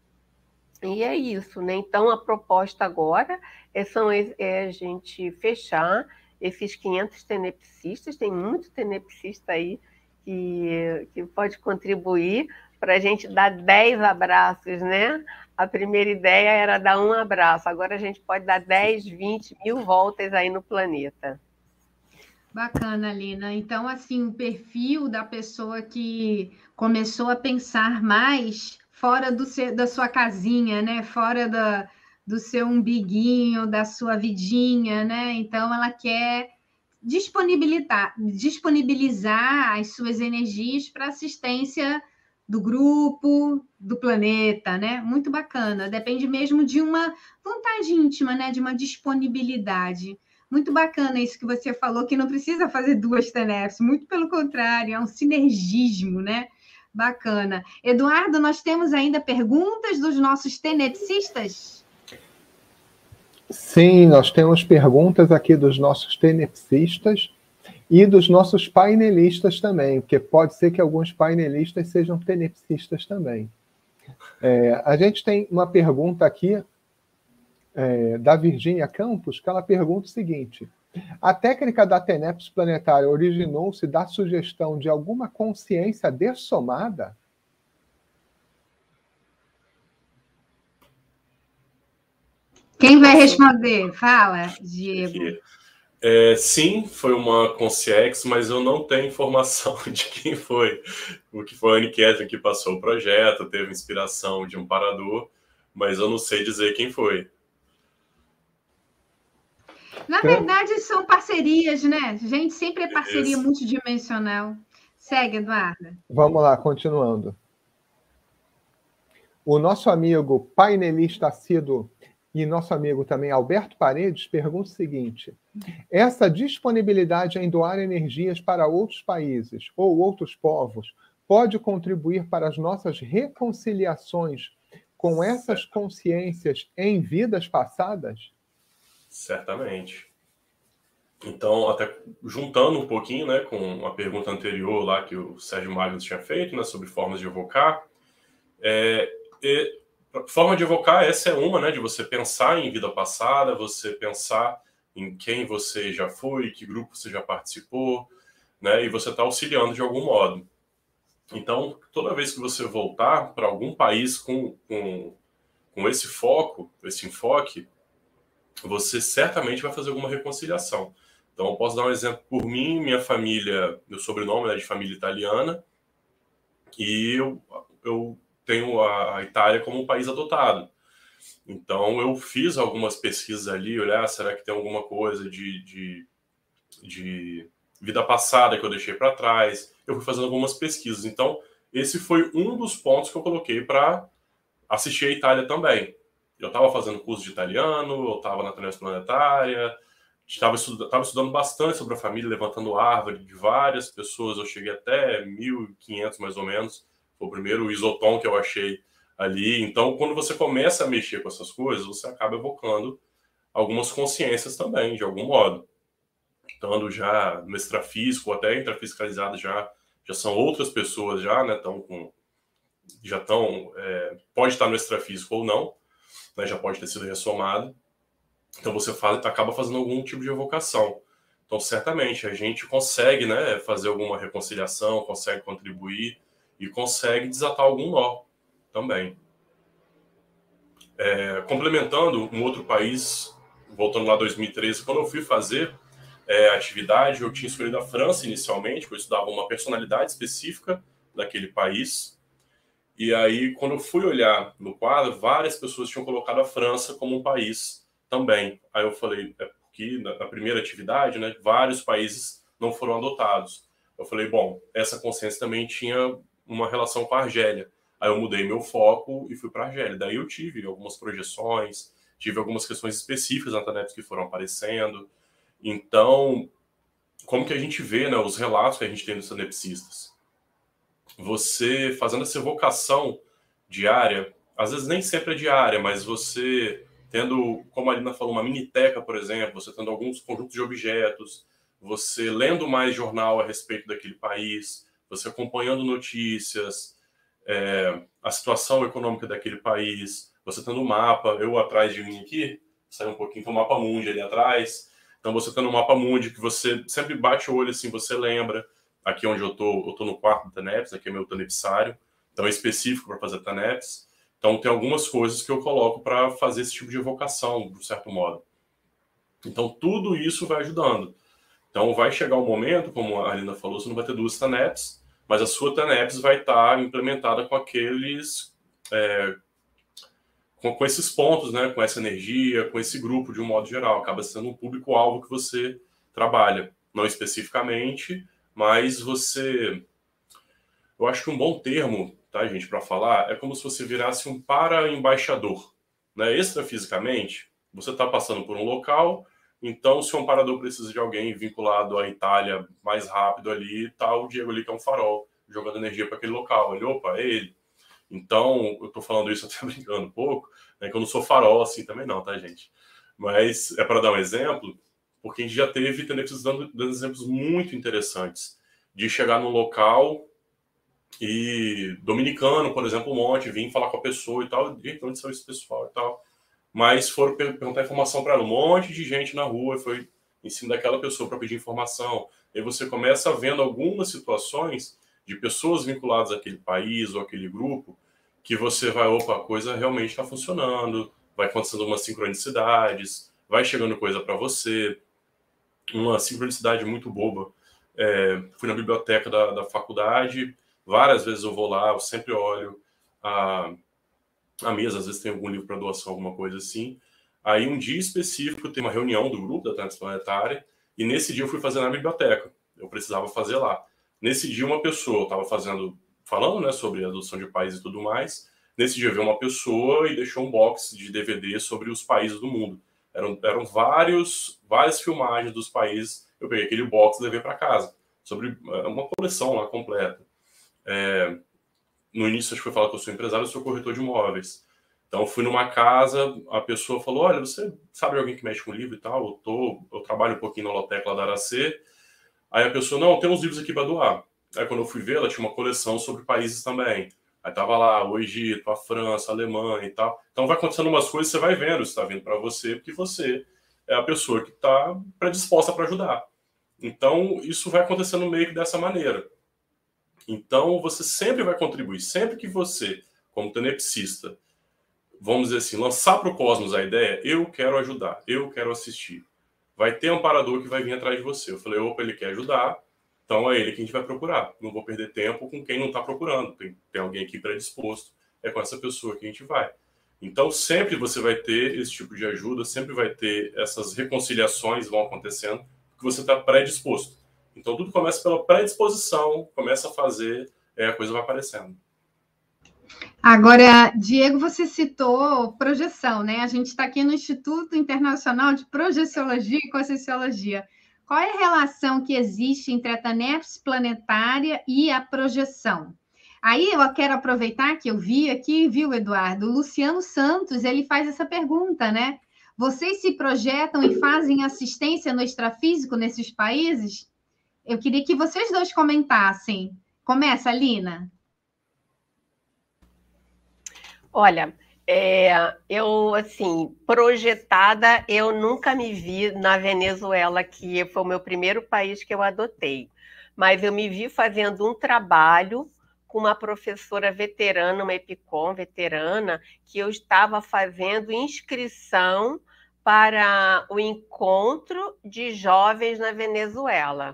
E é isso, né? Então, a proposta agora é, são, é a gente fechar esses quinhentos tenepsistas, tem muito tenepsista aí que, que pode contribuir para a gente dar dez abraços, né? A primeira ideia era dar um abraço, agora a gente pode dar dez, vinte mil voltas aí no planeta. Bacana, Lina. Então, assim, o perfil da pessoa que começou a pensar mais fora do seu, da sua casinha, né? Fora da, do seu umbiguinho, da sua vidinha, né? Então, ela quer disponibilizar, disponibilizar as suas energias para assistência do grupo, do planeta, né? Muito bacana. Depende mesmo de uma vontade íntima, né? De uma disponibilidade. Muito bacana isso que você falou, que não precisa fazer duas TENEPS, muito pelo contrário, é um sinergismo, né? Bacana. Eduardo, nós temos ainda perguntas dos nossos tenepsistas? Sim, nós temos perguntas aqui dos nossos tenepsistas e dos nossos painelistas também, porque pode ser que alguns painelistas sejam tenepsistas também. É, a gente tem uma pergunta aqui é, da Virgínia Campos, que ela pergunta o seguinte: A técnica da TENEPS planetária originou-se da sugestão de alguma consciência dessomada? Quem vai responder? Fala, Diego. É, sim, foi uma consciência, mas eu não tenho informação de quem foi. O que foi a Anne Catherine que passou o projeto, teve inspiração de um parador, mas eu não sei dizer quem foi. Na verdade, são parcerias, né? Gente, sempre é parceria Isso. multidimensional. Segue, Eduarda. Vamos lá, continuando. O nosso amigo painelista assíduo e nosso amigo também Alberto Paredes pergunta o seguinte: essa disponibilidade em doar energias para outros países ou outros povos pode contribuir para as nossas reconciliações com essas consciências em vidas passadas? Certamente. Então, até juntando um pouquinho, né, com a pergunta anterior lá que o Sérgio Magnus tinha feito, né, sobre formas de evocar, é, é, forma de evocar, essa é uma, né, de você pensar em vida passada, você pensar em quem você já foi, que grupo você já participou, né, e você está auxiliando de algum modo. Então, toda vez que você voltar para algum país com, com, com esse foco, esse enfoque, você certamente vai fazer alguma reconciliação. Então, eu posso dar um exemplo por mim, minha família, meu sobrenome é de família italiana, e eu, eu tenho a, a Itália como um país adotado. Então, eu fiz algumas pesquisas ali, olhar, será que tem alguma coisa de, de, de vida passada que eu deixei para trás? Eu fui fazendo algumas pesquisas. Então, esse foi um dos pontos que eu coloquei para assistir a Itália também. Eu estava fazendo curso de italiano, eu estava na TENEPS planetária, estava estudando, estava estudando bastante sobre a família, levantando árvore de várias pessoas. Eu cheguei até mil e quinhentos mais ou menos. Foi o primeiro isotom que eu achei ali. Então, quando você começa a mexer com essas coisas, você acaba evocando algumas consciências também, de algum modo. Estando já no extrafísico, ou até intrafiscalizado, já, já são outras pessoas já, né? Estão com, já estão, é, pode estar no extrafísico ou não, né, já pode ter sido ressomado. Então você faz, acaba fazendo algum tipo de evocação. Então, certamente, a gente consegue, né, fazer alguma reconciliação, consegue contribuir e consegue desatar algum nó também. É, complementando, um outro país, voltando lá em dois mil e treze, quando eu fui fazer é, a atividade, eu tinha escolhido a França inicialmente, porque eu estudava uma personalidade específica daquele país. E aí, quando eu fui olhar no quadro, várias pessoas tinham colocado a França como um país também. Aí eu falei, é porque na primeira atividade, né, vários países não foram adotados. Eu falei, bom, essa consciência também tinha uma relação com a Argélia. Aí eu mudei meu foco e fui para a Argélia. Daí eu tive algumas projeções, tive algumas questões específicas na TENEPS que foram aparecendo. Então, como que a gente vê, né, os relatos que a gente tem dos tenepsistas? Você fazendo essa evocação diária, às vezes nem sempre é diária, mas você tendo, como a Alina falou, uma miniteca, por exemplo, você tendo alguns conjuntos de objetos, você lendo mais jornal a respeito daquele país, você acompanhando notícias, é, a situação econômica daquele país, você tendo um mapa, eu atrás de mim aqui, sai um pouquinho, tem um mapa mundi ali atrás, então você tendo um mapa mundi que você sempre bate o olho assim, você lembra. Aqui onde eu tô, eu tô no quarto do TENEPS, aqui é meu tenepsário, então é específico para fazer TENEPS. Então tem algumas coisas que eu coloco para fazer esse tipo de evocação, de um certo modo. Então tudo isso vai ajudando. Então vai chegar um momento, como a Alina falou, você não vai ter duas TENEPS, mas a sua TENEPS vai estar implementada com aqueles, é, com, com esses pontos, né, com essa energia, com esse grupo de um modo geral. Acaba sendo um público-alvo que você trabalha, não especificamente, mas você... Eu acho que um bom termo, tá, gente, para falar, é como se você virasse um para-embaixador. Né? Extrafisicamente, você está passando por um local, então se um amparador precisa de alguém vinculado à Itália mais rápido ali, tá o Diego ali que é um farol, jogando energia para aquele local. Ele, opa, é ele. Então, eu estou falando isso até brincando um pouco, né, que eu não sou farol assim também não, tá, gente? Mas é para dar um exemplo, porque a gente já teve tenepsistas dando, dando exemplos muito interessantes de chegar no local e dominicano, por exemplo, um monte, vir falar com a pessoa e tal, e onde são esse pessoal e tal. Mas foram perguntar informação para ela, um monte de gente na rua, foi em cima daquela pessoa para pedir informação. E aí você começa vendo algumas situações de pessoas vinculadas àquele país ou àquele grupo que você vai, opa, a coisa realmente está funcionando, vai acontecendo umas sincronicidades, vai chegando coisa para você. Uma sincronicidade muito boba. É, fui na biblioteca da, da faculdade, várias vezes eu vou lá, eu sempre olho a, a mesa, às vezes tem algum livro para doação, alguma coisa assim. Aí um dia específico tem uma reunião do grupo da Transplanetária, e nesse dia eu fui fazer na biblioteca, eu precisava fazer lá. Nesse dia uma pessoa, eu estava fazendo, falando, né, sobre a adoção de países e tudo mais, nesse dia veio uma pessoa e deixou um box de D V D sobre os países do mundo. Eram, eram vários, várias filmagens dos países. Eu peguei aquele box e levei para casa, sobre uma coleção lá completa. É, no início, acho que foi falar que eu sou empresário, eu sou corretor de imóveis. Então, fui numa casa, a pessoa falou, olha, você sabe de alguém que mexe com livro e tal? Eu, tô, eu trabalho um pouquinho na Holoteca lá da Aracê. Aí a pessoa, não, tem uns livros aqui para doar. Aí, quando eu fui ver, ela tinha uma coleção sobre países também. Aí tava lá o Egito, a França, a Alemanha e tal. Então vai acontecendo umas coisas, você vai vendo, está vindo para você, porque você é a pessoa que está predisposta para ajudar. Então isso vai acontecendo meio que dessa maneira. Então você sempre vai contribuir, sempre que você, como tenepsista, vamos dizer assim, lançar para o cosmos a ideia, eu quero ajudar, eu quero assistir. Vai ter um amparador que vai vir atrás de você. Eu falei, opa, ele quer ajudar. Então é ele que a gente vai procurar. Não vou perder tempo com quem não está procurando. Tem, tem alguém aqui predisposto. É com essa pessoa que a gente vai. Então sempre você vai ter esse tipo de ajuda, sempre vai ter essas reconciliações vão acontecendo, porque você está predisposto. Então tudo começa pela predisposição, começa a fazer, é, a coisa vai aparecendo. Agora, Diego, você citou projeção, né? A gente está aqui no Instituto Internacional de Projeciologia e Conscienciologia. Qual é a relação que existe entre a TANEPS planetária e a projeção? Aí eu quero aproveitar que eu vi aqui, viu, Eduardo? O Luciano Santos, ele faz essa pergunta, né? Vocês se projetam e fazem assistência no extrafísico nesses países? Eu queria que vocês dois comentassem. Começa, Lina. Olha, é, eu, assim, projetada, eu nunca me vi na Venezuela, que foi o meu primeiro país que eu adotei. Mas eu me vi fazendo um trabalho com uma professora veterana, uma EPICOM veterana, que eu estava fazendo inscrição para o encontro de jovens na Venezuela.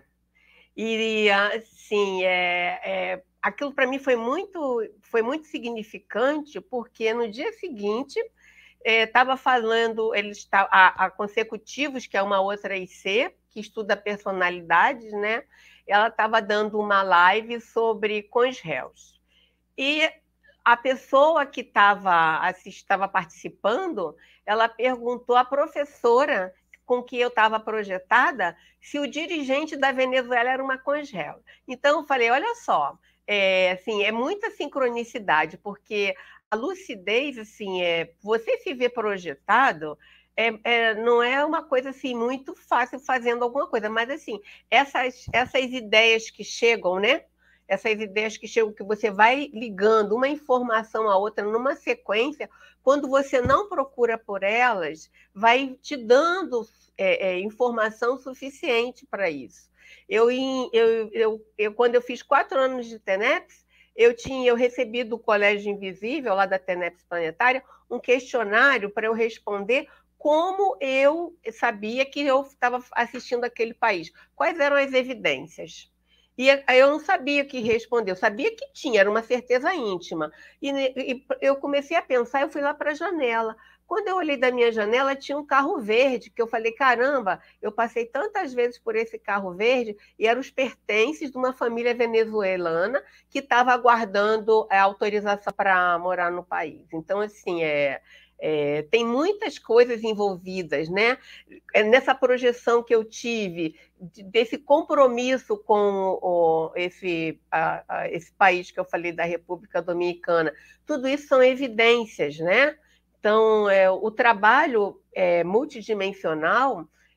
E, assim, é... é aquilo para mim foi muito, foi muito significante, porque no dia seguinte estava é, falando, eles tá, a, a Consecutivos, que é uma outra I C, que estuda personalidades, né? Ela estava dando uma live sobre cons-réus. E a pessoa que estava estava participando, ela perguntou à professora com que eu estava projetada se o dirigente da Venezuela era uma cons-réu. Então, eu falei, olha só, É, assim, é muita sincronicidade, porque a lucidez, assim, é, você se ver projetado, é, é, não é uma coisa assim muito fácil fazendo alguma coisa, mas assim, essas, essas ideias que chegam, né? Essas ideias que chegam, que você vai ligando uma informação à outra numa sequência, quando você não procura por elas, vai te dando é, é, informação suficiente para isso. Eu, eu, eu, eu, quando eu fiz quatro anos de TENEPS, eu tinha eu recebi do Colégio Invisível, lá da TENEPS Planetária, um questionário para eu responder como eu sabia que eu estava assistindo aquele país. Quais eram as evidências? E eu não sabia o que responder, eu sabia que tinha, era uma certeza íntima. E, e eu comecei a pensar, eu fui lá para a janela. Quando eu olhei da minha janela, tinha um carro verde, que eu falei, caramba, eu passei tantas vezes por esse carro verde, e eram os pertences de uma família venezuelana que estava aguardando a autorização para morar no país. Então, assim, é, é, tem muitas coisas envolvidas, né? É nessa projeção que eu tive, desse compromisso com o, esse, a, a, esse país que eu falei, da República Dominicana, tudo isso são evidências, né? Então, é, o trabalho é, multidimensional,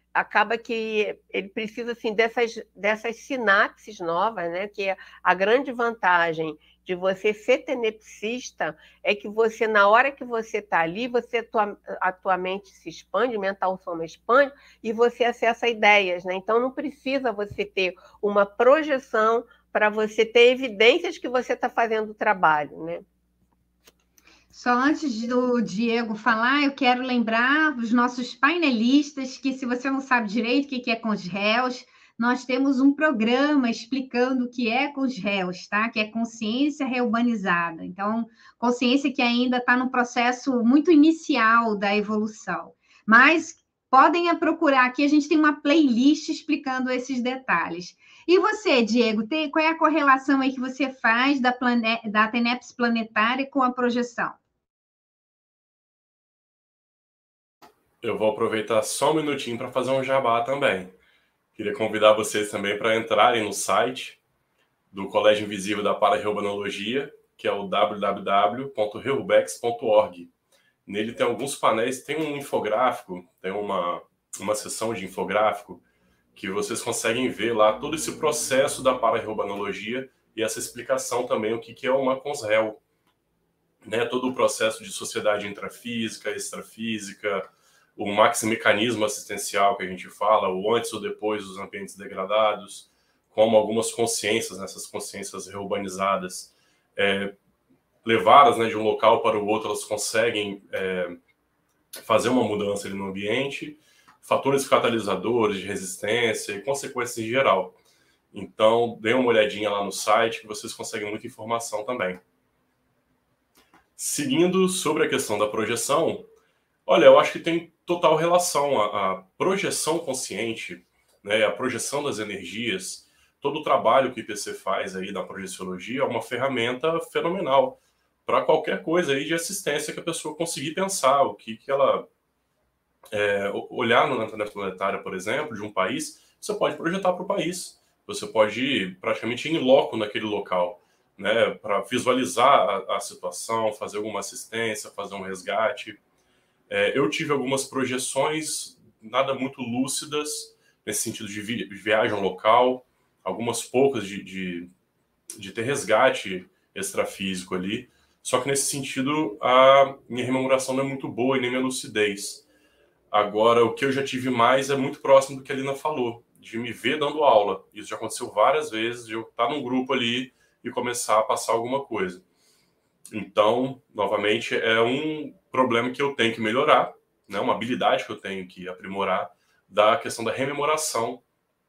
acaba que ele precisa assim, dessas, dessas sinapses novas, né? Que é a grande vantagem de você ser tenepsista é que você, na hora que você está ali, você, a tua, a tua mente se expande, o mental soma expande, e você acessa ideias, né? Então não precisa você ter uma projeção para você ter evidências que você está fazendo o trabalho, né? Só antes do Diego falar, eu quero lembrar os nossos painelistas que, se você não sabe direito o que é com os réus, nós temos um programa explicando o que é com os réus, tá? Que é consciência reurbanizada. Então, consciência que ainda está no processo muito inicial da evolução. Mas podem procurar aqui, a gente tem uma playlist explicando esses detalhes. E você, Diego, tem, qual é a correlação aí que você faz da, plane, da TENEPS planetária com a projeção? Eu vou aproveitar só um minutinho para fazer um jabá também. Queria convidar vocês também para entrarem no site do Colégio Invisível da Para-Reurbanologia, que é o w w w ponto reurbex ponto org. Nele tem alguns painéis, tem um infográfico, tem uma, uma seção de infográfico que vocês conseguem ver lá todo esse processo da Para-Reurbanologia e essa explicação também, o que, que é uma consréu, né? Todo o processo de sociedade intrafísica, extrafísica, o maximecanismo assistencial que a gente fala, o antes ou depois dos ambientes degradados, como algumas consciências, nessas consciências reurbanizadas, é, levadas, né, de um local para o outro, elas conseguem é, fazer uma mudança ali no ambiente, fatores catalisadores de resistência e consequências em geral. Então, dê uma olhadinha lá no site que vocês conseguem muita informação também. Seguindo sobre a questão da projeção, olha, eu acho que tem total relação a, a projeção consciente, né, a projeção das energias, todo o trabalho que o I P C faz aí na projeciologia é uma ferramenta fenomenal para qualquer coisa aí de assistência que a pessoa conseguir pensar, o que, que ela... É, olhar na TENEPS planetária, por exemplo, de um país, você pode projetar para o país. Você pode ir praticamente em loco naquele local, né, para visualizar a, a situação, fazer alguma assistência, fazer um resgate. É, eu tive algumas projeções, nada muito lúcidas, nesse sentido de, vi de viagem ao local, algumas poucas de, de, de ter resgate extrafísico ali. Só que nesse sentido, a minha rememoração não é muito boa e nem minha lucidez. Agora, o que eu já tive mais é muito próximo do que a Lina falou, de me ver dando aula. Isso já aconteceu várias vezes, de eu estar num grupo ali e começar a passar alguma coisa. Então, novamente, é um problema que eu tenho que melhorar, né? Uma habilidade que eu tenho que aprimorar, da questão da rememoração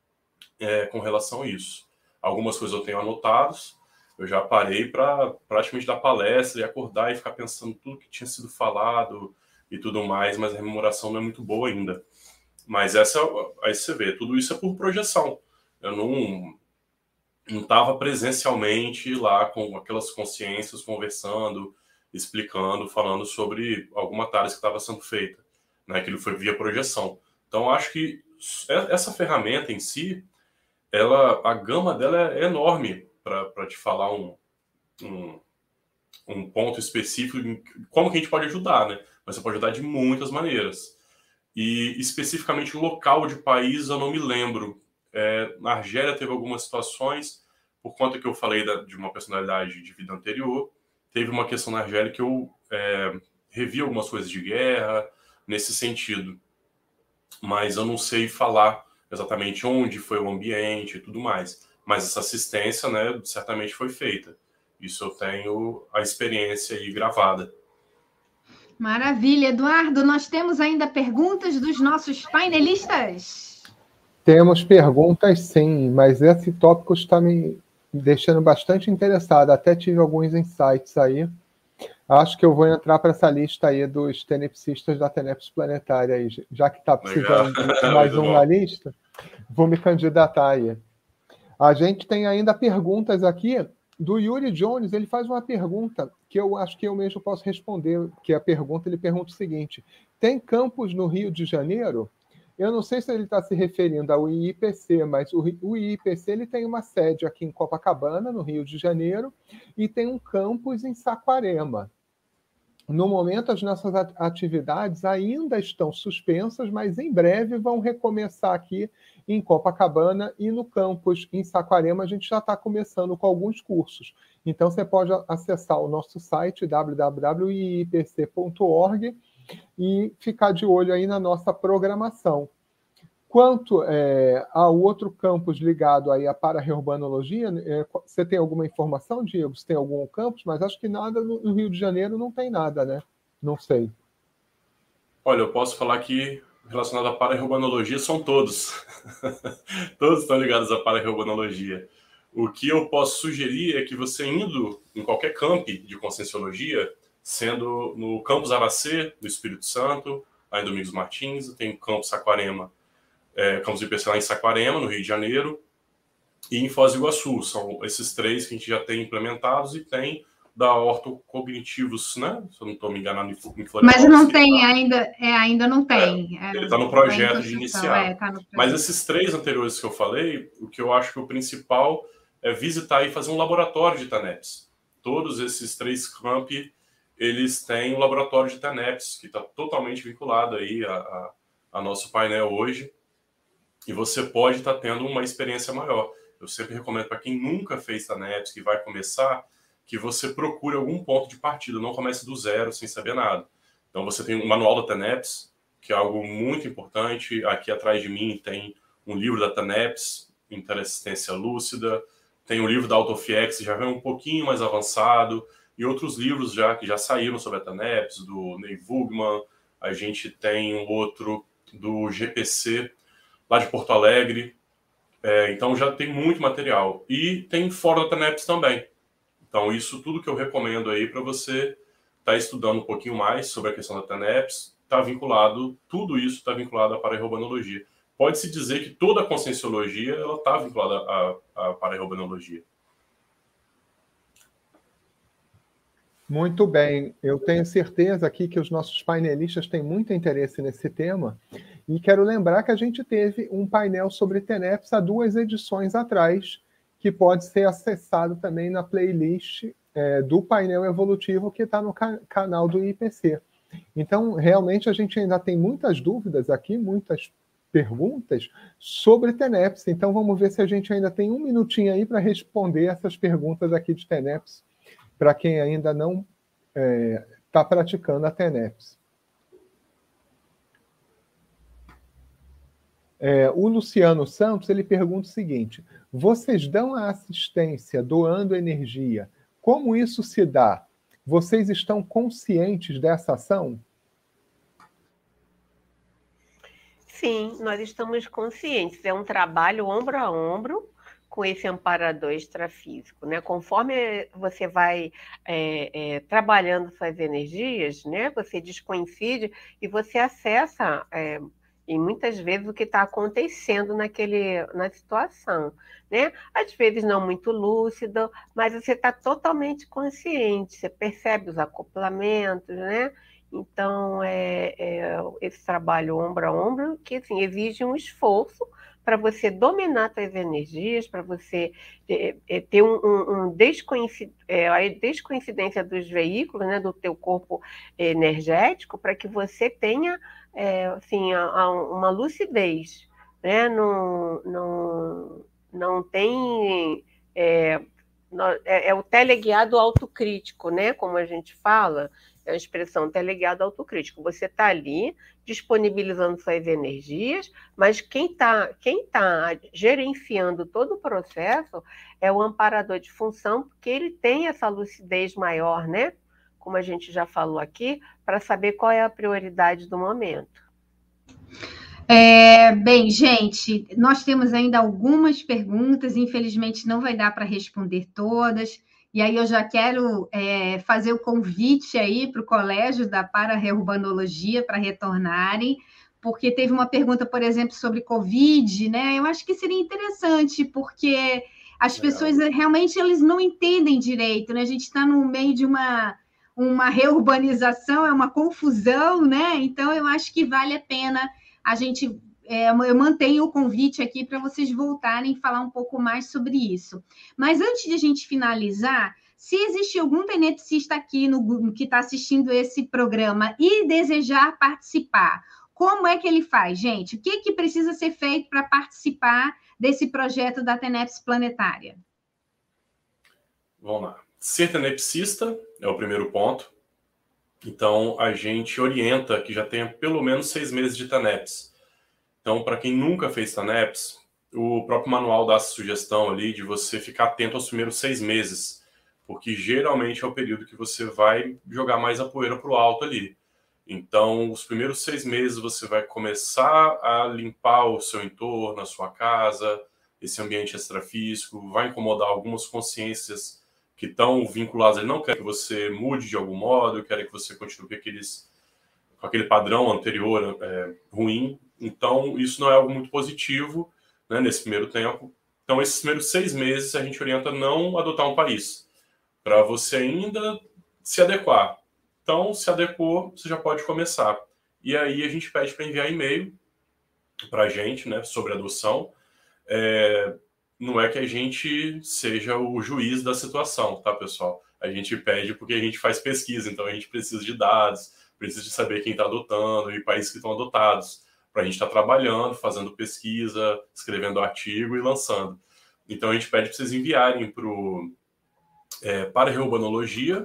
é, com relação a isso. Algumas coisas eu tenho anotadas, eu já parei para praticamente dar palestra e acordar e ficar pensando tudo que tinha sido falado e tudo mais, mas a rememoração não é muito boa ainda. Mas essa, aí você vê, tudo isso é por projeção. Eu não não estava presencialmente lá com aquelas consciências conversando, explicando, falando sobre alguma tarefa que estava sendo feita, né? Aquilo foi via projeção. Então, acho que essa ferramenta em si, ela, a gama dela é enorme para te falar um, um, um ponto específico em como que a gente pode ajudar, né? Mas você pode ajudar de muitas maneiras. E especificamente local de país, eu não me lembro. É, na Argélia teve algumas situações, por conta que eu falei da, de uma personalidade de vida anterior, teve uma questão na Argélia que eu é, revi algumas coisas de guerra nesse sentido. Mas eu não sei falar exatamente onde foi o ambiente e tudo mais. Mas essa assistência, né, certamente foi feita. Isso eu tenho a experiência aí gravada. Maravilha, Eduardo. Nós temos ainda perguntas dos nossos painelistas? Temos perguntas, sim, mas esse tópico está me deixando bastante interessado. Até tive alguns insights aí. Acho que eu vou entrar para essa lista aí dos tenepsistas da TENEPS planetária aí, já que está precisando de mais um na lista, vou me candidatar aí. A gente tem ainda perguntas aqui do Yuri Jones. Ele faz uma pergunta que eu acho que eu mesmo posso responder, que a pergunta, ele pergunta o seguinte: tem campus no Rio de Janeiro? Eu não sei se ele está se referindo ao I I P C, mas o, o I I P C ele tem uma sede aqui em Copacabana, no Rio de Janeiro, e tem um campus em Saquarema. No momento, as nossas atividades ainda estão suspensas, mas em breve vão recomeçar aqui em Copacabana e no campus em Saquarema a gente já está começando com alguns cursos. Então, você pode acessar o nosso site w w w ponto i i p c ponto org e ficar de olho aí na nossa programação. Quanto é, ao outro campus ligado aí à para-reurbanologia, é, você tem alguma informação, Diego? Você tem algum campus? Mas acho que nada no, no Rio de Janeiro não tem nada, né? Não sei. Olha, eu posso falar que relacionado à para-reurbanologia são todos. Todos estão ligados à para-reurbanologia. O que eu posso sugerir é que você indo em qualquer camp de Conscienciologia, sendo no campus Aracê, do Espírito Santo, lá em Domingos Martins, tem o campus Saquarema, É, campus I P C lá em Saquarema, no Rio de Janeiro, e em Foz do Iguaçu. São esses três que a gente já tem implementados e tem da Ortocognitivos, né? Se eu não estou me enganando, em Florianópolis. Mas não tem tá... ainda, é, ainda não tem. É, ele está no projeto tá de iniciar. É, tá no projeto. Mas esses três anteriores que eu falei, o que eu acho que o principal é visitar e fazer um laboratório de TANEPS. Todos esses três campi, eles têm um laboratório de TANEPS, que está totalmente vinculado aí a, a, a nosso painel hoje. E você pode estar tendo uma experiência maior. Eu sempre recomendo para quem nunca fez TANEPS, que vai começar, que você procure algum ponto de partida, não comece do zero, sem saber nada. Então você tem um manual da TANEPS, que é algo muito importante. Aqui atrás de mim tem um livro da TANEPS, Interassistência Lúcida, tem um livro da AutoFiex, que já vem um pouquinho mais avançado, e outros livros já que já saíram sobre a TANEPS, do Ney Vugman. A gente tem um outro do G P C, lá de Porto Alegre. É, então já tem muito material. E tem fora da TANEPS também. Então isso tudo que eu recomendo aí para você estar tá estudando um pouquinho mais sobre a questão da TANEPS, está vinculado, tudo isso está vinculado à para-reurbanologia. Pode-se dizer que toda a conscienciologia está vinculada à, à para-reurbanologia. Muito bem. Eu tenho certeza aqui que os nossos painelistas têm muito interesse nesse tema. E quero lembrar que a gente teve um painel sobre TANEPS há duas edições atrás, que pode ser acessado também na playlist é, do painel evolutivo que está no ca canal do I P C. Então, realmente, a gente ainda tem muitas dúvidas aqui, muitas perguntas sobre TANEPS. Então, vamos ver se a gente ainda tem um minutinho aí para responder essas perguntas aqui de TANEPS, para quem ainda não está é, praticando a TANEPS. É, o Luciano Santos, ele pergunta o seguinte: vocês dão a assistência doando energia? Como isso se dá? Vocês estão conscientes dessa ação? Sim, nós estamos conscientes. É um trabalho ombro a ombro com esse amparador extrafísico, né? Conforme você vai é, é, trabalhando suas energias, né? Você descoincide e você acessa... É, e muitas vezes o que está acontecendo naquele, na situação, né? Às vezes não muito lúcido, mas você está totalmente consciente, você percebe os acoplamentos, né? Então, é, é esse trabalho ombro a ombro que assim, exige um esforço para você dominar suas energias, para você é, é, ter um, um, um descoinci, é, a descoincidência dos veículos, né, do teu corpo energético, para que você tenha é, assim, a, a uma lucidez, né? Não, não, não tem... É, é, é o teleguiado autocrítico, né? Como a gente fala, é a expressão teleguiado autocrítico. Você está ali disponibilizando suas energias, mas quem está quem tá gerenciando todo o processo é o amparador de função, porque ele tem essa lucidez maior, né? Como a gente já falou aqui, para saber qual é a prioridade do momento. É, bem, gente, nós temos ainda algumas perguntas, infelizmente não vai dar para responder todas, e aí eu já quero é, fazer o convite aí para o Colégio da Para-Reurbanologia para retornarem, porque teve uma pergunta, por exemplo, sobre Covid, né? Eu acho que seria interessante, porque as Legal. pessoas realmente eles não entendem direito, né? A gente está no meio de uma, uma reurbanização, é uma confusão, né? Então, eu acho que vale a pena a gente... É, eu mantenho o convite aqui para vocês voltarem e falar um pouco mais sobre isso. Mas antes de a gente finalizar, Se existe algum tenepsista aqui no, que está assistindo esse programa e desejar participar, como é que ele faz, gente? O que, que precisa ser feito para participar desse projeto da Teneps Planetária? Vamos lá. Ser tenepsista é o primeiro ponto. Então, a gente orienta que já tenha pelo menos seis meses de Teneps. Então, para quem nunca fez Teneps, o próprio manual dá a sugestão ali de você ficar atento aos primeiros seis meses, porque geralmente é o período que você vai jogar mais a poeira para o alto ali. Então, os primeiros seis meses você vai começar a limpar o seu entorno, a sua casa, esse ambiente extrafísico, vai incomodar algumas consciências que estão vinculadas, ele não quer que você mude de algum modo, quer que você continue com, aqueles, com aquele padrão anterior é, ruim. Então, isso não é algo muito positivo, né, nesse primeiro tempo. Então, esses primeiros seis meses, a gente orienta não adotar um país, para você ainda se adequar. Então, se adequou, você já pode começar. E aí, a gente pede para enviar e-mail para a gente, né, sobre adoção. É... Não é que a gente seja o juiz da situação, tá, pessoal? A gente pede porque a gente faz pesquisa, então a gente precisa de dados, precisa de saber quem está adotando e países que estão adotados, para a gente estar tá trabalhando, fazendo pesquisa, escrevendo artigo e lançando. Então a gente pede para vocês enviarem para o é, para reubanologia,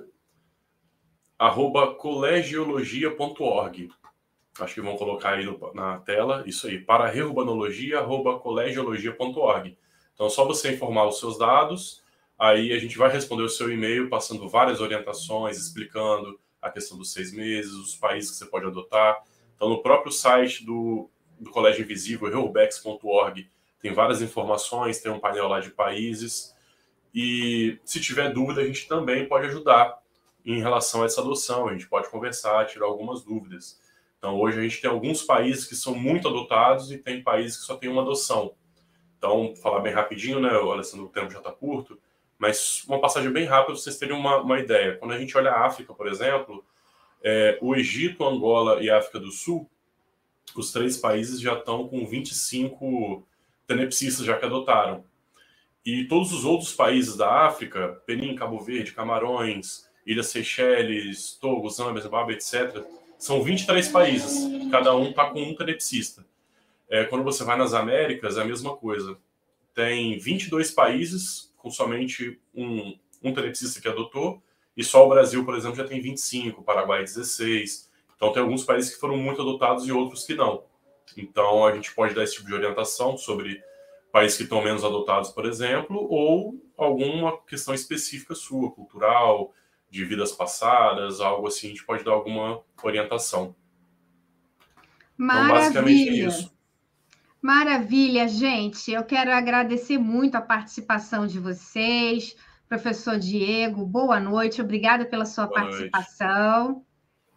arroba colegiologia ponto org. Acho que vão colocar aí no, na tela, isso aí, para reubanologia, arroba colegiologia ponto org. Então, é só você informar os seus dados, aí a gente vai responder o seu e-mail, passando várias orientações, explicando a questão dos seis meses, os países que você pode adotar. Então, no próprio site do, do Colégio Invisível, reubex ponto org, tem várias informações, tem um painel lá de países. E se tiver dúvida, a gente também pode ajudar em relação a essa adoção. A gente pode conversar, tirar algumas dúvidas. Então, hoje a gente tem alguns países que são muito adotados e tem países que só tem uma adoção. Então, vou falar bem rapidinho, né, Alessandro, o tempo já está curto, mas uma passagem bem rápida para vocês terem uma, uma ideia. Quando a gente olha a África, por exemplo, é, o Egito, Angola e a África do Sul, os três países já estão com vinte e cinco tenepsistas já que adotaram. E todos os outros países da África, Benin, Cabo Verde, Camarões, Ilhas Seychelles, Togo, Zâmbia, Zimbábue, etcétera, são vinte e três países. Cada um está com um tenepsista. É, quando você vai nas Américas, é a mesma coisa. Tem vinte e dois países com somente um, um tenepsista que adotou, e só o Brasil, por exemplo, já tem vinte e cinco, Paraguai dezesseis. Então, tem alguns países que foram muito adotados e outros que não. Então, a gente pode dar esse tipo de orientação sobre países que estão menos adotados, por exemplo, ou alguma questão específica sua, cultural, de vidas passadas, algo assim, a gente pode dar alguma orientação. Maravilha. Então, basicamente é isso. Maravilha, gente. Eu quero agradecer muito a participação de vocês. Professor Diego, boa noite. Obrigada pela sua boa participação. Noite.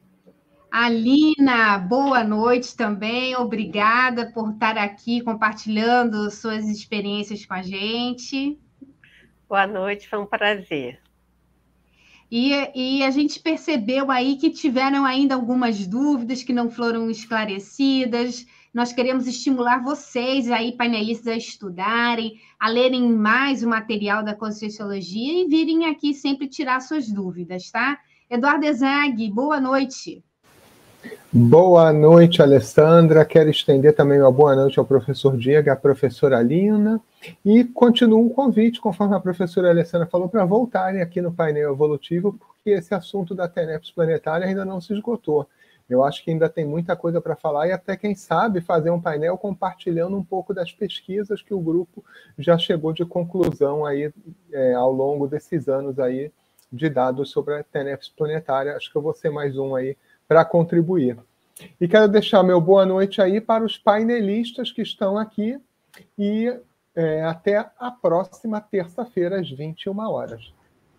Alina, boa noite também. Obrigada por estar aqui compartilhando suas experiências com a gente. Boa noite, foi um prazer. E, e a gente percebeu aí que tiveram ainda algumas dúvidas que não foram esclarecidas. Nós queremos estimular vocês aí, painelistas, a estudarem, a lerem mais o material da Conscienciologia e virem aqui sempre tirar suas dúvidas, tá? Eduardo Ezag, boa noite. Boa noite, Alessandra. Quero estender também uma boa noite ao professor Diego, à professora Alina, e continuo um convite, conforme a professora Alessandra falou, para voltarem aqui no painel evolutivo, porque esse assunto da Teneps Planetária ainda não se esgotou. Eu acho que ainda tem muita coisa para falar e até, quem sabe, fazer um painel compartilhando um pouco das pesquisas que o grupo já chegou de conclusão aí, é, ao longo desses anos aí de dados sobre a Teneps Planetária. Acho que eu vou ser mais um aí para contribuir. E quero deixar meu boa noite aí para os painelistas que estão aqui e é, até a próxima terça-feira, às vinte e uma horas.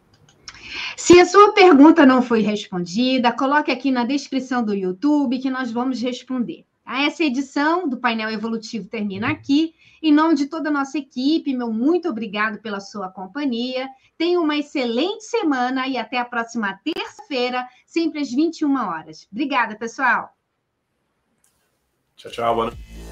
Se a sua pergunta não foi respondida, coloque aqui na descrição do YouTube que nós vamos responder. Essa edição do Painel Evolutivo termina aqui. Em nome de toda a nossa equipe, meu muito obrigado pela sua companhia. Tenha uma excelente semana e até a próxima terça-feira, sempre às vinte e uma horas. Obrigada, pessoal. Tchau, tchau. Boa noite.